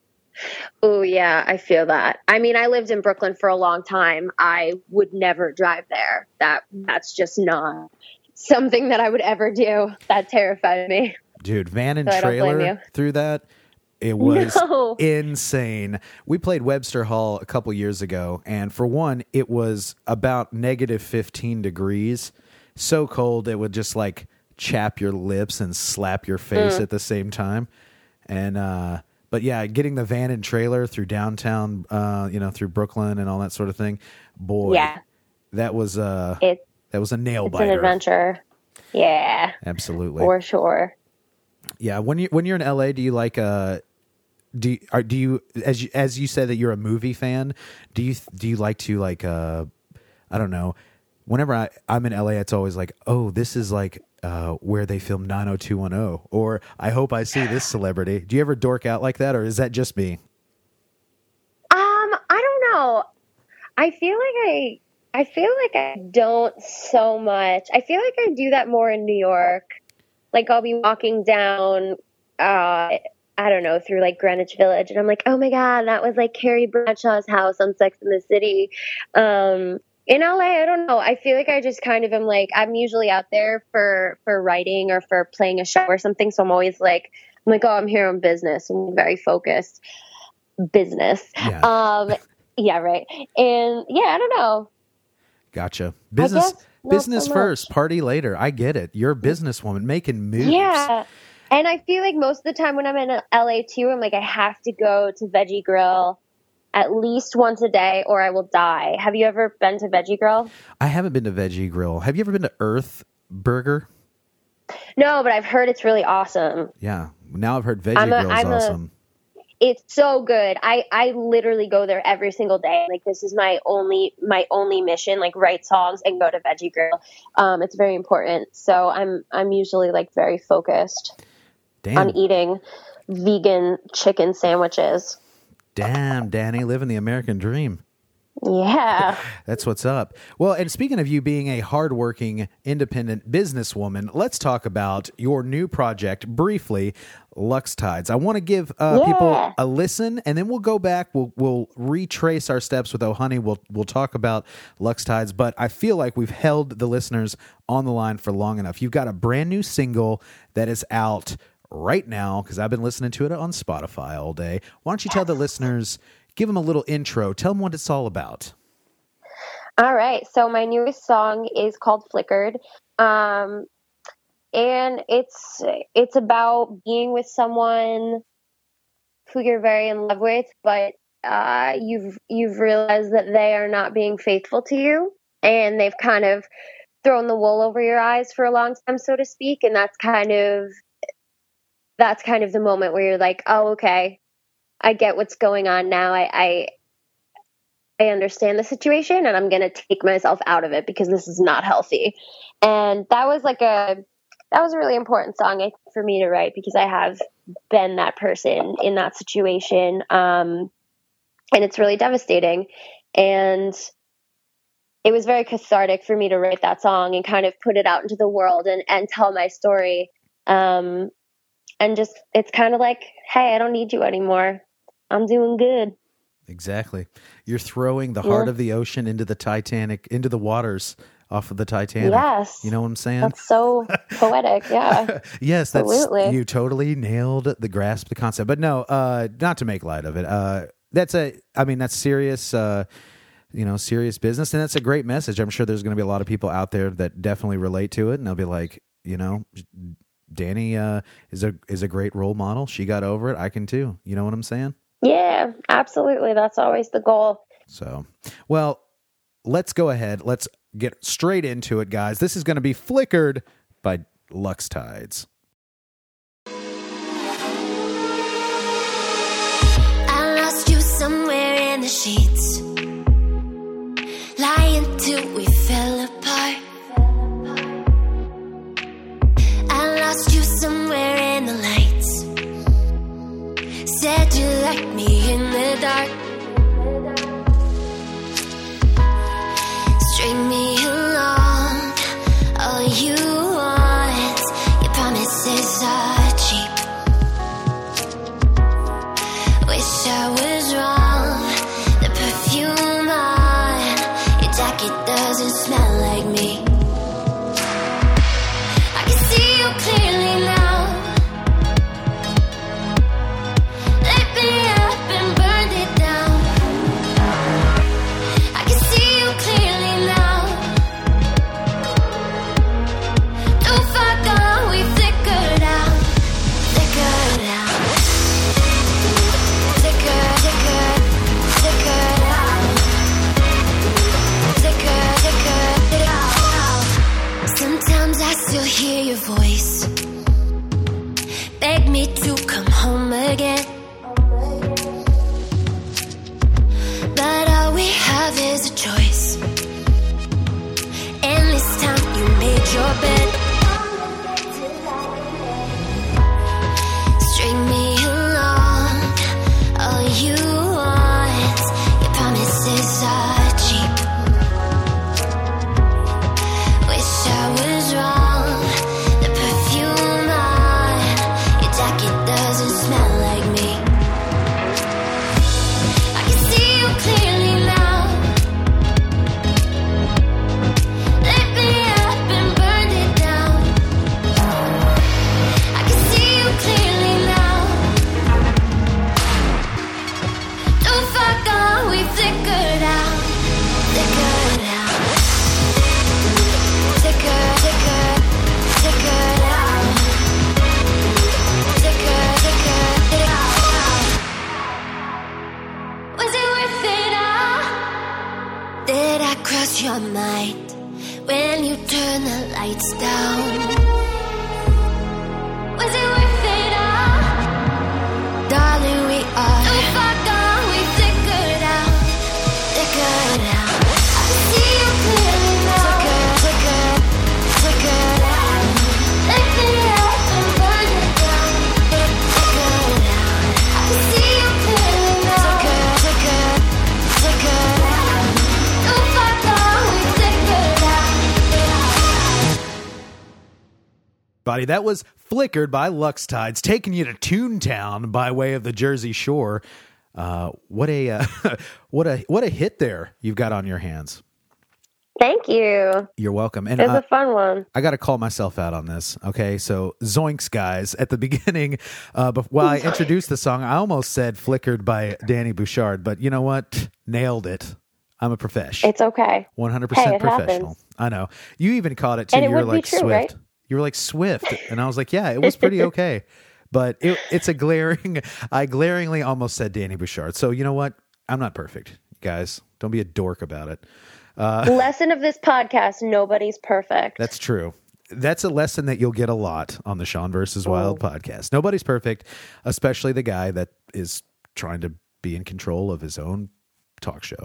Oh yeah, I feel that. I mean, I lived in Brooklyn for a long time. I would never drive there. That that's just not something that I would ever do. That terrified me. Dude, van and So I don't blame trailer you. through that, it was No. insane. We played Webster Hall a couple years ago, and for one, it was about negative fifteen degrees. So cold it would just like chap your lips and slap your face Mm. at the same time. And uh but yeah, getting the van and trailer through downtown, uh, you know, through Brooklyn and all that sort of thing, boy, Yeah. that was uh It, that was a nail it's biter. an adventure. Yeah, Absolutely. for sure. Yeah, when you when you're in L A, do you like uh do you, are, do you as you as you said that you're a movie fan? Do you do you like to like uh I don't know. Whenever I I'm in L A, it's always like, oh, this is like uh where they filmed nine oh two one oh, or I hope I see this celebrity. Do you ever dork out like that, or is that just me? Um, I don't know. I feel like I I feel like I don't so much. I feel like I do that more in New York. Like I'll be walking down uh I don't know, through like Greenwich Village, and I'm like, oh my God, that was like Carrie Bradshaw's house on Sex and the City. Um in L A, I don't know. I feel like I just kind of am like, I'm usually out there for, for writing or for playing a show or something. So I'm always like, I'm like, oh, I'm here on business. I'm very focused. Business. Yeah. Um, yeah, right. And yeah, I don't know. Gotcha. Business guess not business so first, much. party later. I get it. You're a businesswoman making moves. Yeah. And I feel like most of the time when I'm in L A too, I'm like, I have to go to Veggie Grill at least once a day or I will die. Have you ever been to Veggie Grill? I haven't been to Veggie Grill. Have you ever been to Earth Burger? No, but I've heard it's really awesome. Yeah. Now I've heard Veggie I'm a- Grill's I'm a- awesome. It's so good. I, I literally go there every single day. Like this is my only my only mission. Like write songs and go to Veggie Grill. Um, it's very important. So I'm I'm usually like very focused Damn. on eating vegan chicken sandwiches. Damn, Danny, living the American dream. Yeah. That's what's up. Well, and speaking of you being a hardworking, independent businesswoman, let's talk about your new project briefly, Lux Tides. I want to give uh, Yeah. people a listen, and then we'll go back. We'll we'll retrace our steps with Oh Honey. We'll we'll talk about Lux Tides, but I feel like we've held the listeners on the line for long enough. You've got a brand new single that is out right now because I've been listening to it on Spotify all day. Why don't you tell the listeners? Give them a little intro. Tell them what it's all about. All right. So my newest song is called Flickered. Um, and it's it's about being with someone who you're very in love with, but uh, you've you've realized that they are not being faithful to you, and they've kind of thrown the wool over your eyes for a long time, so to speak. And that's kind of that's kind of the moment where you're like, oh, okay, I get what's going on now. I, I I understand the situation, and I'm going to take myself out of it because this is not healthy. And that was like a that was a really important song I think, for me to write because I have been that person in that situation, um, and it's really devastating. And it was very cathartic for me to write that song and kind of put it out into the world and, and tell my story. Um, and just, it's kind of like, hey, I don't need you anymore. I'm doing good. Exactly. You're throwing the heart yeah. of the ocean into the Titanic, into the waters off of the Titanic. Yes. You know what I'm saying? That's so poetic. Yeah. Yes. That's, Absolutely. you totally nailed the grasp, the concept, but no, uh, not to make light of it. Uh, that's a, I mean, that's serious, uh, you know, serious business. And that's a great message. I'm sure there's going to be a lot of people out there that definitely relate to it. And they'll be like, you know, Dani uh, is a, is a great role model. She got over it. I can too. You know what I'm saying? Yeah, absolutely. That's always the goal. So, well, let's go ahead. Let's get straight into it, guys. This is going to be Flickered by Lux Tides. I lost you somewhere in the sheets, lying till we fell apart. I lost you somewhere in the lights, said you like me in the dark. String me along, all you want. Your promises are cheap. Wish I was wrong. The perfume on your jacket doesn't smell like me. I can see you clearly now. Hear your voice, beg me to come home again, but all we have is a choice. And this time you made your bed. String me along, all you want. Your promises are cheap. Wish I was wrong. Your mind when you turn the lights down. Was it worth it all? Darling, we are too far gone. We flickered out, flickered out. I can see you clearly now. Flickered, flickered, flickered out. Lift me up and burn it down. Flickered out. I can see you clearly now. Flickered, flickered, flickered out. Too far gone. Buddy, that was Flickered by Lux Tides, taking you to Toontown by way of the Jersey Shore. Uh, what a uh, what a what a hit there you've got on your hands. Thank you. You're welcome. And it was uh, a fun one. I got to call myself out on this. Okay, so Zoinks, guys. At the beginning, uh, but while I introduced the song, I almost said "Flickered" by Dani Bouchard, but you know what? Nailed it. I'm a profesh. It's okay. one hundred percent hey, it professional. happens. I know. You even caught it too. And it you were would be like true, Swift. right? You were like Swift, and I was like, yeah, it was pretty okay. But it, it's a glaring. I glaringly almost said Dani Bouchard. So you know what? I'm not perfect, guys. Don't be a dork about it. Uh, Lesson of this podcast: nobody's perfect. That's true. That's a lesson that you'll get a lot on the Sean versus Wild oh. podcast. Nobody's perfect, especially the guy that is trying to be in control of his own talk show.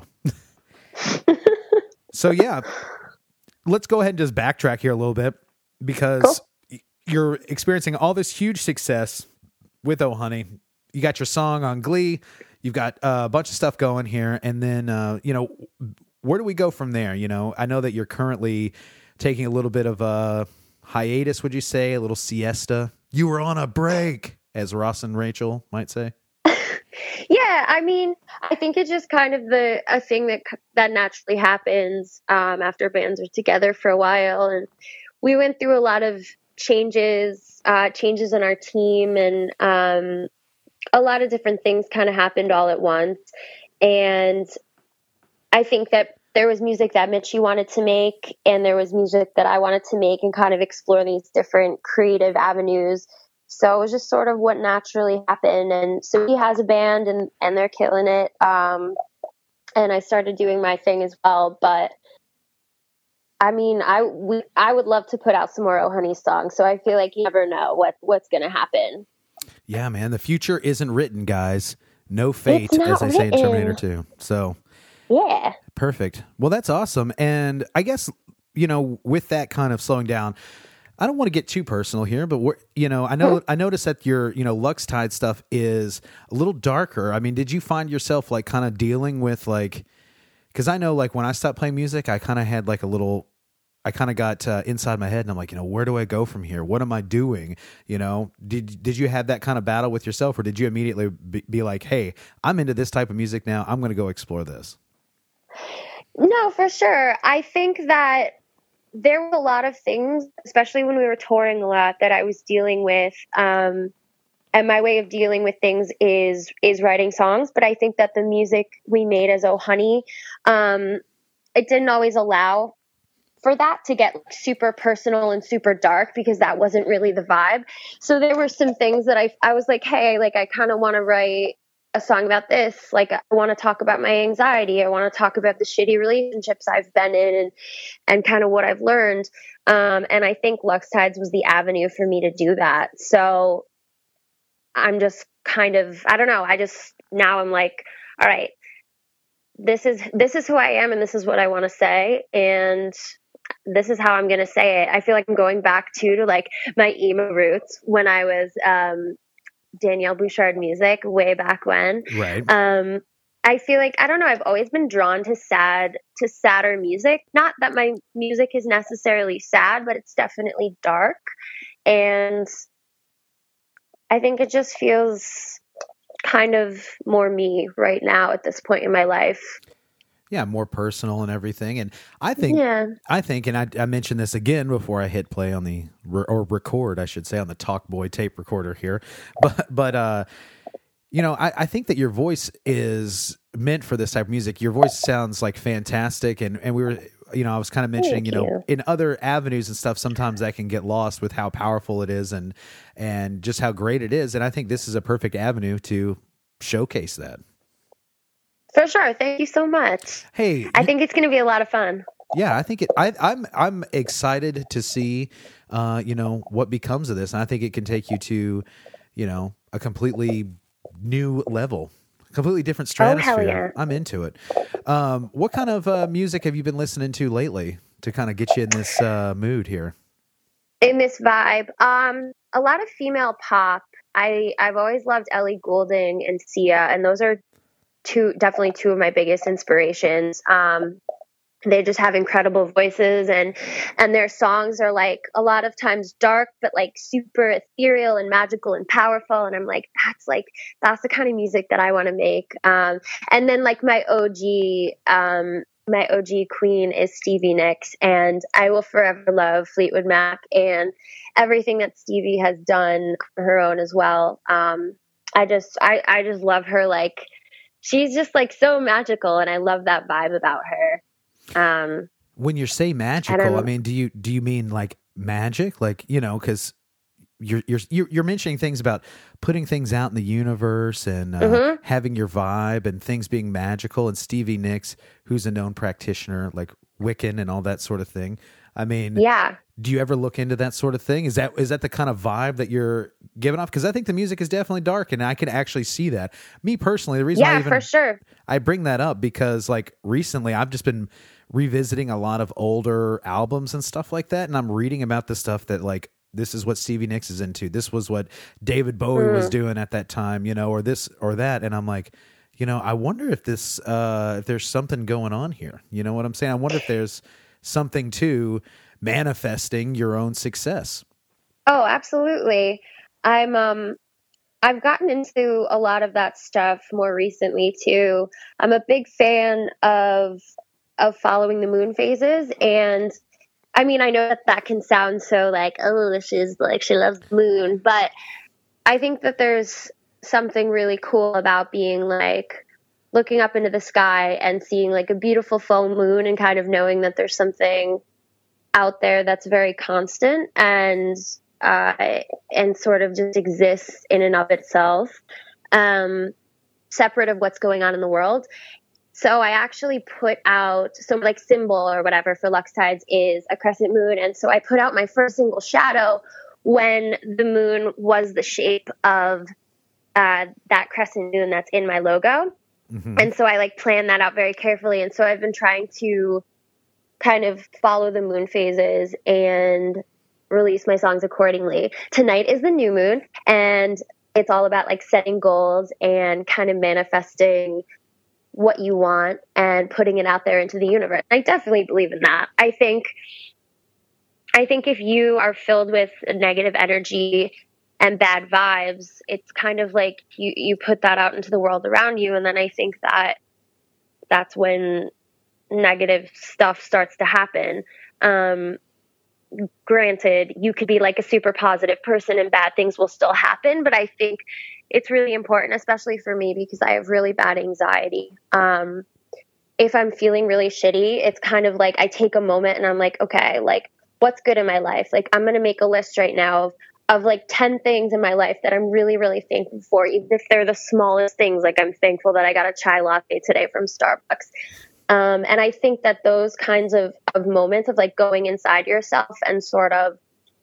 So yeah, let's go ahead and just backtrack here a little bit, because cool. you're experiencing all this huge success with Oh Honey. You got your song on Glee. You've got uh, a bunch of stuff going here. And then, uh, you know, where do we go from there? You know, I know that you're currently taking a little bit of a hiatus, would you say? A little siesta? You were on a break, as Ross and Rachel might say. Yeah, I mean, I think it's just kind of the a thing that that naturally happens um, after bands are together for a while, and we went through a lot of changes, uh, changes in our team, and um, a lot of different things kind of happened all at once. And I think that there was music that Mitchie wanted to make, and there was music that I wanted to make, and kind of explore these different creative avenues. So it was just sort of what naturally happened. And so he has a band, and, and they're killing it. Um, and I started doing my thing as well. But I mean, I, we, I would love to put out some more Oh Honey songs. So I feel like you never know what, what's going to happen. Yeah, man. The future isn't written, guys. No fate, as they written. say in Terminator two. So yeah. Perfect. Well, that's awesome. And I guess, you know, with that kind of slowing down, I don't want to get too personal here, but we're, you know, I know, I noticed that your, you know, Lux Tide stuff is a little darker. I mean, did you find yourself like kind of dealing with like, cause I know like when I stopped playing music, I kind of had like a little, I kind of got uh, inside my head and I'm like, you know, where do I go from here? What am I doing? You know, did, did you have that kind of battle with yourself, or did you immediately be, be like, hey, I'm into this type of music now, I'm going to go explore this? No, for sure. I think that there were a lot of things, especially when we were touring a lot, that I was dealing with. Um, and my way of dealing with things is, is writing songs. But I think that the music we made as Oh Honey, um, it didn't always allow for that to get super personal and super dark, because that wasn't really the vibe. So there were some things that I, I was like, hey, like, I kind of want to write a song about this. Like, I want to talk about my anxiety. I want to talk about the shitty relationships I've been in, and, and kind of what I've learned. Um, and I think Lux Tides was the avenue for me to do that. So I'm just kind of, I don't know. I just, now I'm like, all right, this is, this is who I am, and this is what I want to say. And this is how I'm going to say it. I feel like I'm going back to, to like my emo roots when I was, um, Danielle Bouchard music way back when. Right. Um, I feel like, I don't know, I've always been drawn to sad, to sadder music. Not that my music is necessarily sad, but it's definitely dark. And I think it just feels kind of more me right now at this point in my life. Yeah, more personal and everything. And I think, yeah. I think, and I, I mentioned this again before I hit play on the, or record, I should say, on the Talkboy tape recorder here. But, but, uh, you know, I, I think that your voice is meant for this type of music. Your voice sounds like fantastic. And, and we were, you know, I was kind of mentioning, Thank you know, you. in other avenues and stuff, sometimes that can get lost with how powerful it is and, and just how great it is. And I think this is a perfect avenue to showcase that. For sure. Thank you so much. Hey, I think it's going to be a lot of fun. Yeah, I think it. I, I'm I'm excited to see, uh, you know, what becomes of this, and I think it can take you to, you know, a completely new level, completely different stratosphere. Oh, hell yeah. I'm into it. Um, what kind of uh, music have you been listening to lately to kind of get you in this uh, mood here? In this vibe, um, a lot of female pop. I I've always loved Ellie Goulding and Sia, and those are two definitely two of my biggest inspirations. Um, they just have incredible voices, and and their songs are like a lot of times dark, but like super ethereal and magical and powerful. And I'm like, that's like that's the kind of music that I want to make. Um, and then like my O G, um, my O G queen is Stevie Nicks, and I will forever love Fleetwood Mac and everything that Stevie has done for her own as well. Um, I just I I just love her. Like, she's just like so magical, and I love that vibe about her. Um, when you say magical, I, I mean, do you do you mean like magic? Like, you know, because you're you're you're you're mentioning things about putting things out in the universe and uh, mm-hmm. having your vibe and things being magical. And Stevie Nicks, who's a known practitioner, like Wiccan and all that sort of thing. I mean, yeah. Do you ever look into that sort of thing? Is that is that the kind of vibe that you're giving off? Because I think the music is definitely dark, and I can actually see that. Me personally, the reason yeah, I even for sure. I bring that up because like recently I've just been revisiting a lot of older albums and stuff like that, and I'm reading about the stuff that like this is what Stevie Nicks is into. This was what David Bowie mm. was doing at that time, you know, or this or that, and I'm like, you know, I wonder if this, uh, if there's something going on here. You know what I'm saying? I wonder if there's something to manifesting your own success. Oh, absolutely. I'm, um, I've gotten into a lot of that stuff more recently too. I'm a big fan of, of following the moon phases. And I mean, I know that that can sound so like, oh, she's like, she loves the moon, but I think that there's something really cool about being like looking up into the sky and seeing like a beautiful full moon and kind of knowing that there's something out there that's very constant and uh, and sort of just exists in and of itself, um, separate of what's going on in the world. So I actually put out, so like symbol or whatever for Lux Tides is a crescent moon. And so I put out my first single Shadow when the moon was the shape of uh, that crescent moon that's in my logo. Mm-hmm. And so I like planned that out very carefully. And so I've been trying to kind of follow the moon phases and release my songs accordingly. Tonight is the new moon, and it's all about like setting goals and kind of manifesting what you want and putting it out there into the universe. I definitely believe in that. I think, I think if you are filled with negative energy and bad vibes, it's kind of like you, you put that out into the world around you. And then I think that that's when negative stuff starts to happen. Um, granted, you could be like a super positive person and bad things will still happen, but I think it's really important, especially for me, because I have really bad anxiety. Um, if I'm feeling really shitty, it's kind of like I take a moment and I'm like, okay, like what's good in my life? Like I'm going to make a list right now of, of like ten things in my life that I'm really, really thankful for, even if they're the smallest things. Like I'm thankful that I got a chai latte today from Starbucks. Um, and I think that those kinds of, of moments of like going inside yourself and sort of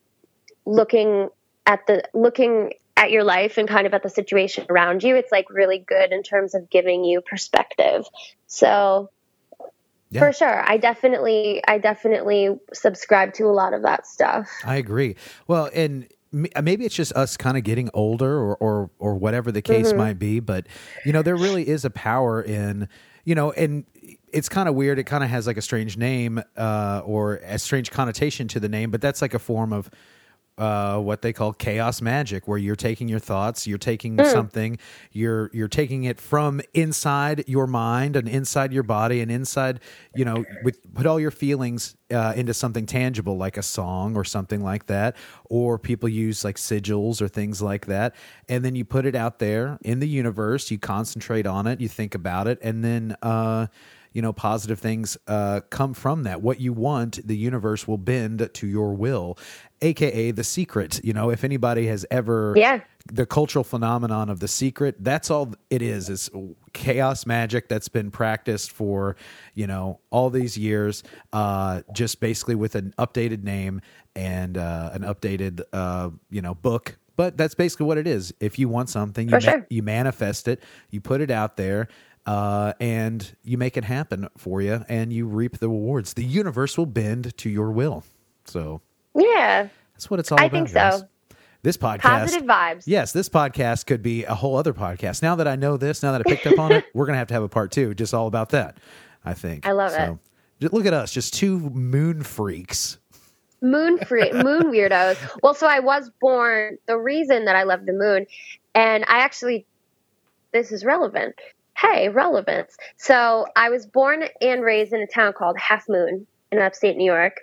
looking at the, looking at your life and kind of at the situation around you, it's like really good in terms of giving you perspective. So yeah. For sure. I definitely, I definitely subscribe to a lot of that stuff. I agree. Well, and maybe it's just us kind of getting older or, or, or whatever the case mm-hmm. might be, but you know, there really is a power in, you know, and it's kind of weird. It kind of has like a strange name uh, or a strange connotation to the name, but that's like a form of uh, what they call chaos magic, where you're taking your thoughts, you're taking mm. something, you're you're taking it from inside your mind and inside your body and inside, you know, with, put all your feelings uh, into something tangible like a song or something like that, or people use like sigils or things like that, and then you put it out there in the universe. You concentrate on it, you think about it, and then. Uh, You know, positive things uh, come from that. What you want, the universe will bend to your will, A K A The Secret. You know, if anybody has ever, yeah. the cultural phenomenon of The Secret, that's all it is. It's chaos magic that's been practiced for, you know, all these years, uh, just basically with an updated name and uh, an updated, uh, you know, book. But that's basically what it is. If you want something, you, sure. ma- you manifest it, you put it out there. Uh, and you make it happen for you, and you reap the rewards. The universe will bend to your will. So, yeah, that's what it's all I about. I think guys. so. This podcast, positive vibes. Yes, this podcast could be a whole other podcast. Now that I know this, now that I picked up on it, we're gonna have to have a part two, just all about that. I think. I love so, it. Look at us, just two moon freaks. Moon free, moon weirdos. Well, so I was born. The reason that I love the moon, and I actually, this is relevant. Hey, relevance. So I was born and raised in a town called Half Moon in upstate New York.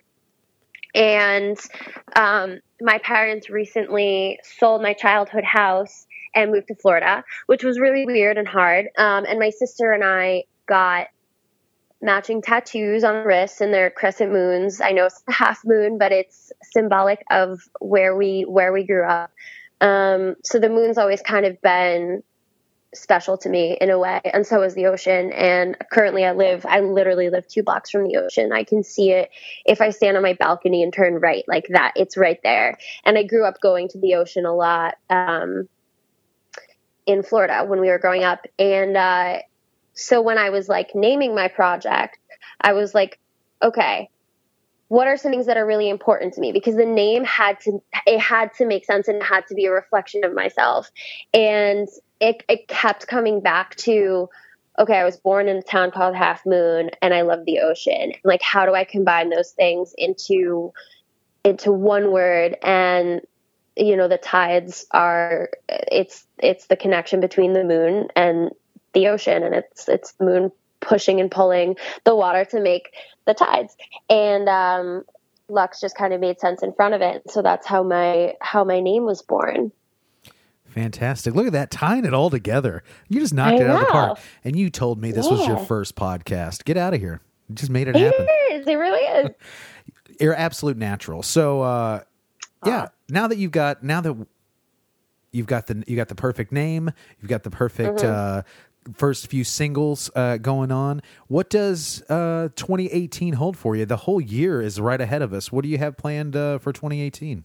And um, my parents recently sold my childhood house and moved to Florida, which was really weird and hard. Um, and my sister and I got matching tattoos on our wrists, and they're crescent moons. I know it's a half moon, but it's symbolic of where we where we grew up. Um, so the moon's always kind of been special to me in a way, and so is the ocean. And currently I live I literally live two blocks from the ocean. I can see it if I stand on my balcony and turn right like that. It's right there. And I grew up going to the ocean a lot um in Florida when we were growing up. And uh so when I was like naming my project, I was like, okay, what are some things that are really important to me? Because the name had to, it had to make sense, and it had to be a reflection of myself. And it, it kept coming back to, okay, I was born in a town called Half Moon and I love the ocean. Like, how do I combine those things into, into one word? And, you know, the tides are, it's, it's the connection between the moon and the ocean, and it's, it's the moon pushing and pulling the water to make the tides. And, um, Lux just kind of made sense in front of it. So that's how my, how my name was born. Fantastic. Look at that, tying it all together. You just knocked I it out of the know. park. And you told me this was your Yeah. first podcast. Get out of here. You just made it happen. It is. It really is. You're absolute natural. So, uh, yeah, Aw. now that you've got, now that you've got the, you got the perfect name, you've got the perfect, Mm-hmm. uh, first few singles, uh, going on. What does, uh, twenty eighteen hold for you? The whole year is right ahead of us. What do you have planned, uh, for twenty eighteen?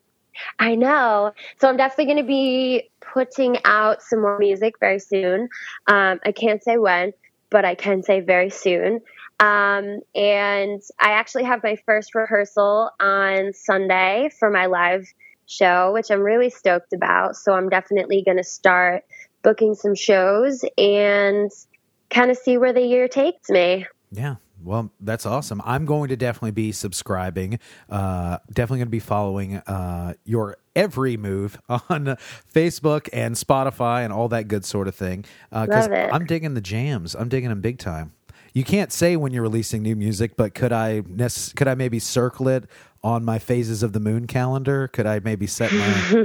I know. So I'm definitely going to be putting out some more music very soon. Um, I can't say when, but I can say very soon. Um, and I actually have my first rehearsal on Sunday for my live show, which I'm really stoked about. So I'm definitely going to start booking some shows and kind of see where the year takes me. Yeah. Well, that's awesome. I'm going to definitely be subscribing, uh, definitely going to be following uh, your every move on Facebook and Spotify and all that good sort of thing. Because Love it. I'm digging the jams. I'm digging them big time. You can't say when you're releasing new music, but could I nec- could I maybe circle it on my Phases of the Moon calendar? Could I maybe set my...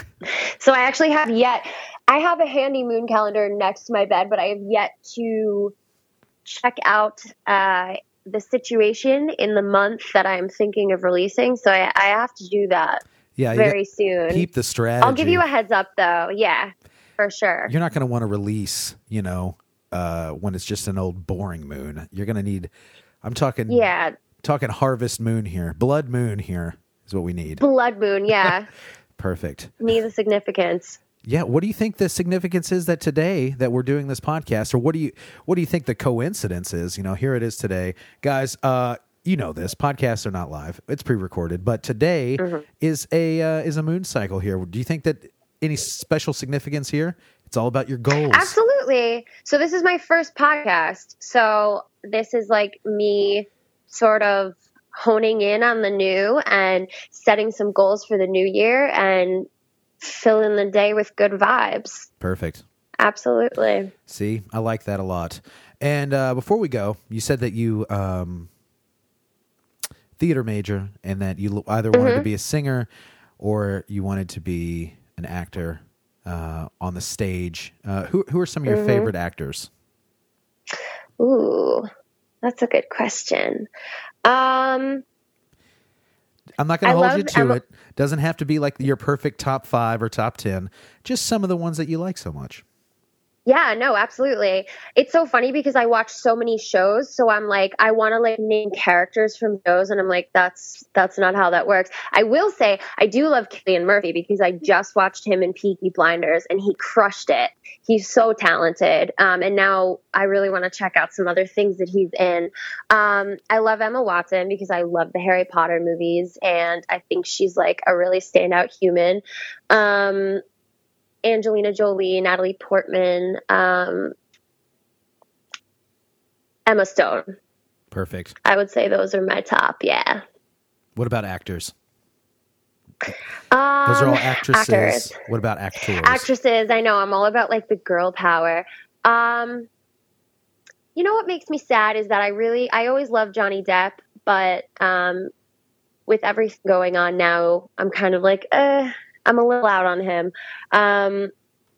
So I actually have yet, I have a handy moon calendar next to my bed, but I have yet to check out uh, the situation in the month that I'm thinking of releasing. So I, I have to do that Yeah, you very got- soon. keep the strategy. I'll give you a heads up though. Yeah, for sure. You're not going to want to release, you know, uh, when it's just an old boring moon. You're going to need, I'm talking, Yeah. talking harvest moon here. Blood moon here is what we need. Blood moon. Yeah. Perfect. Need the significance. Yeah. What do you think the significance is that today that we're doing this podcast, or what do you, what do you think the coincidence is? You know, here it is today, guys. Uh, you know, this podcasts are not live; it's pre-recorded. But today Mm-hmm. is a uh, is a moon cycle here. Do you think that any special significance here? It's all about your goals. Absolutely. So this is my first podcast. So this is like me sort of honing in on the new and setting some goals for the new year and filling the day with good vibes. Perfect. Absolutely. See, I like that a lot. And uh, before we go, you said that you um, theater major and that you either wanted to be a singer or you wanted to be an actor uh, on the stage. Uh, who who are some of your favorite actors? Ooh, that's a good question. Um, I'm not going I to hold love you to Emma- it. Doesn't have to be like your perfect top five or top ten. Just some of the ones that you like so much. Yeah, no, absolutely. It's so funny because I watch so many shows, so I'm like, I want to like name characters from shows, and I'm like, that's that's not how that works. I will say I do love Cillian Murphy because I just watched him in Peaky Blinders, and he crushed it. He's so talented, um, and now I really want to check out some other things that he's in. Um, I love Emma Watson because I love the Harry Potter movies, and I think she's like a really standout human. Um, Angelina Jolie, Natalie Portman, um, Emma Stone. Perfect. I would say those are my top. Yeah. What about actors? Um, Those are all actresses. Actors. What about actors? Actresses. I know. I'm all about like the girl power. Um, you know what makes me sad is that I really, I always loved Johnny Depp, but um, with everything going on now, I'm kind of like, uh, I'm a little out on him. Um,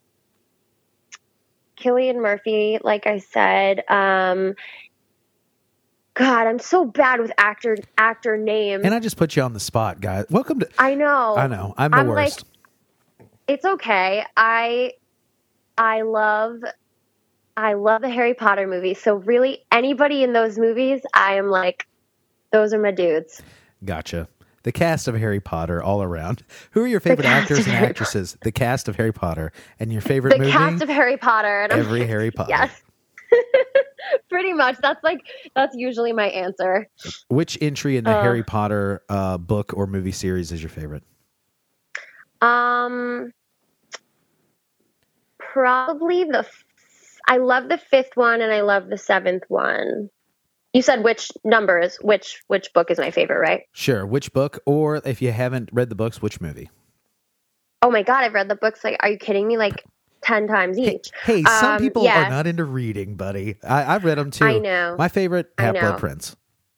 Cillian Murphy, like I said, um, God, I'm so bad with actor actor names. And I just put you on the spot, guys. Welcome to. I know. I know. I'm the I'm worst. like, it's okay. I I love I love the Harry Potter movies. So really, anybody in those movies, I am like, those are my dudes. Gotcha. The cast of Harry Potter all around. Who are your favorite cast actors of and Harry actresses? The cast of Harry Potter. And your favorite The movie? cast of Harry Potter. And I'm Every like, Harry Potter. Yes. Pretty much. That's like, that's usually my answer. Which entry in the Uh, Harry Potter uh, book or movie series is your favorite? Um, probably the. F- I love the fifth one and I love the seventh one. You said which numbers, which which book is my favorite, right? Sure. Which book, or if you haven't read the books, which movie? Oh my God, I've read the books. Like, are you kidding me? Like ten times each. Hey, hey some um, people yeah. are not into reading, buddy. I, I've read them too. I know. My favorite, I Half-Blood know. Prince.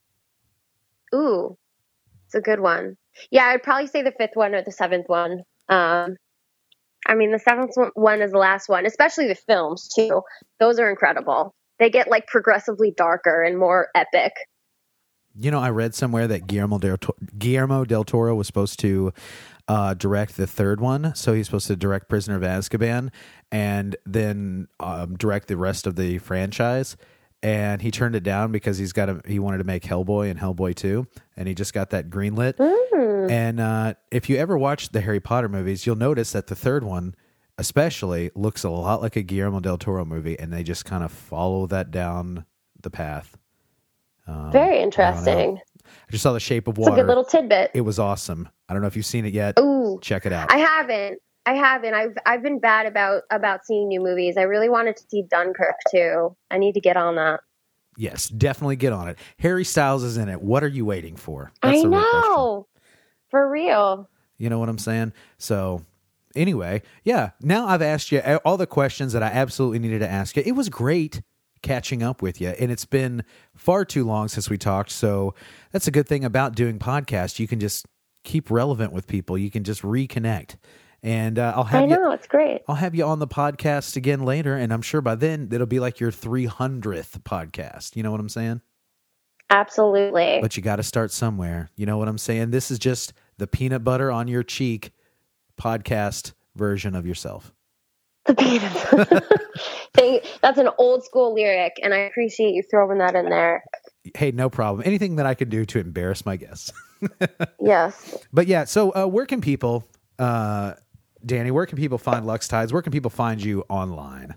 Ooh, it's a good one. Yeah, I'd probably say the fifth one or the seventh one. Um, I mean, the seventh one is the last one, especially the films too. Those are incredible. They get like progressively darker and more epic. You know, I read somewhere that Guillermo del, Guillermo del Toro was supposed to uh, direct the third one. So he's supposed to direct Prisoner of Azkaban and then um, direct the rest of the franchise. And he turned it down because he's got a, he wanted to make Hellboy and Hellboy two, and he just got that greenlit. Mm. And uh, if you ever watch the Harry Potter movies, you'll notice that the third one especially looks a lot like a Guillermo del Toro movie, and they just kind of follow that down the path. Um, Very I interesting. I just saw The Shape of It's a Water. good little tidbit. It was awesome. I don't know if you've seen it yet. Ooh, Check it out. I haven't. I haven't. I've I've been bad about about seeing new movies. I really wanted to see Dunkirk too. I need to get on that. Yes, definitely get on it. Harry Styles is in it. What are you waiting for? I the real question. know. For real. You know what I'm saying? So anyway, yeah, now I've asked you all the questions that I absolutely needed to ask you. It was great catching up with you, and it's been far too long since we talked. So that's a good thing about doing podcasts. You can just keep relevant with people. You can just reconnect. And uh, I'll have I you. know, it's great. I'll have you on the podcast again later, and I'm sure by then it'll be like your three hundredth podcast. You know what I'm saying? Absolutely. But you got to start somewhere. You know what I'm saying? This is just the peanut butter on your cheek podcast version of yourself. The peanut. Thank- That's an old school lyric, and I appreciate you throwing that in there. Hey, no problem. Anything that I can do to embarrass my guests. Yes. But yeah, so uh, where can people, uh, Danny, where can people find Lux Tides? Where can people find you online?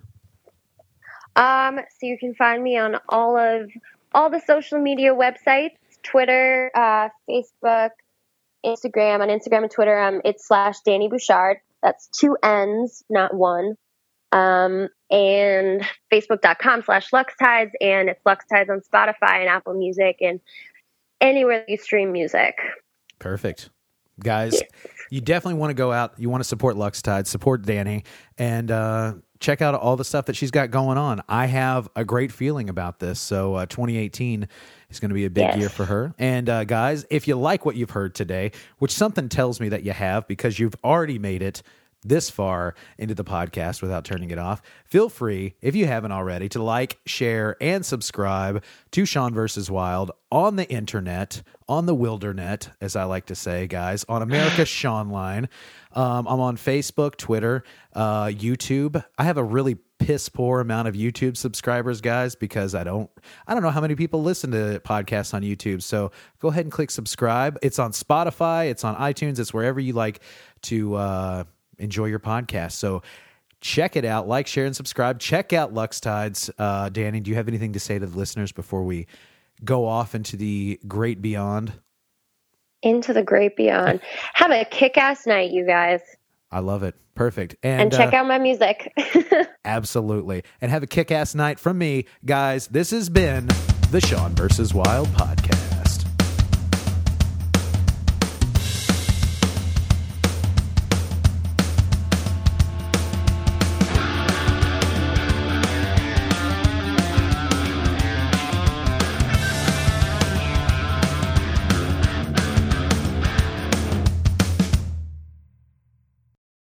Um, so you can find me on all of all the social media websites, Twitter, uh, Facebook, Instagram. On Instagram and Twitter, um, it's slash Danny Bouchard. That's two N's, not one. Um, and Facebook.com slash Lux Tides, and it's Lux Tides on Spotify and Apple Music and anywhere you stream music. Perfect. Guys, you definitely want to go out. You want to support Lux Tide, support Danny, and uh, check out all the stuff that she's got going on. I have a great feeling about this. So uh, twenty eighteen is going to be a big Yes. year for her. And uh, guys, if you like what you've heard today, which something tells me that you have because you've already made it this far into the podcast without turning it off, feel free, if you haven't already, to like, share, and subscribe to Sean versus Wild on the internet, on the Wildernet, as I like to say, guys, on America's Sean Line. Um, I'm on Facebook, Twitter, uh, YouTube. I have a really piss poor amount of YouTube subscribers, guys, because I don't, I don't know how many people listen to podcasts on YouTube. So go ahead and click subscribe. It's on Spotify. It's on iTunes. It's wherever you like to, uh, enjoy your podcast. So check it out. Like, share, and subscribe. Check out Lux Tides. Uh, Danny, do you have anything to say to the listeners before we go off into the great beyond? Into the great beyond. Have a kick-ass night, you guys. I love it. Perfect. And, And check uh, out my music. absolutely. And have a kick-ass night from me. Guys, this has been the Sean versus Wild podcast.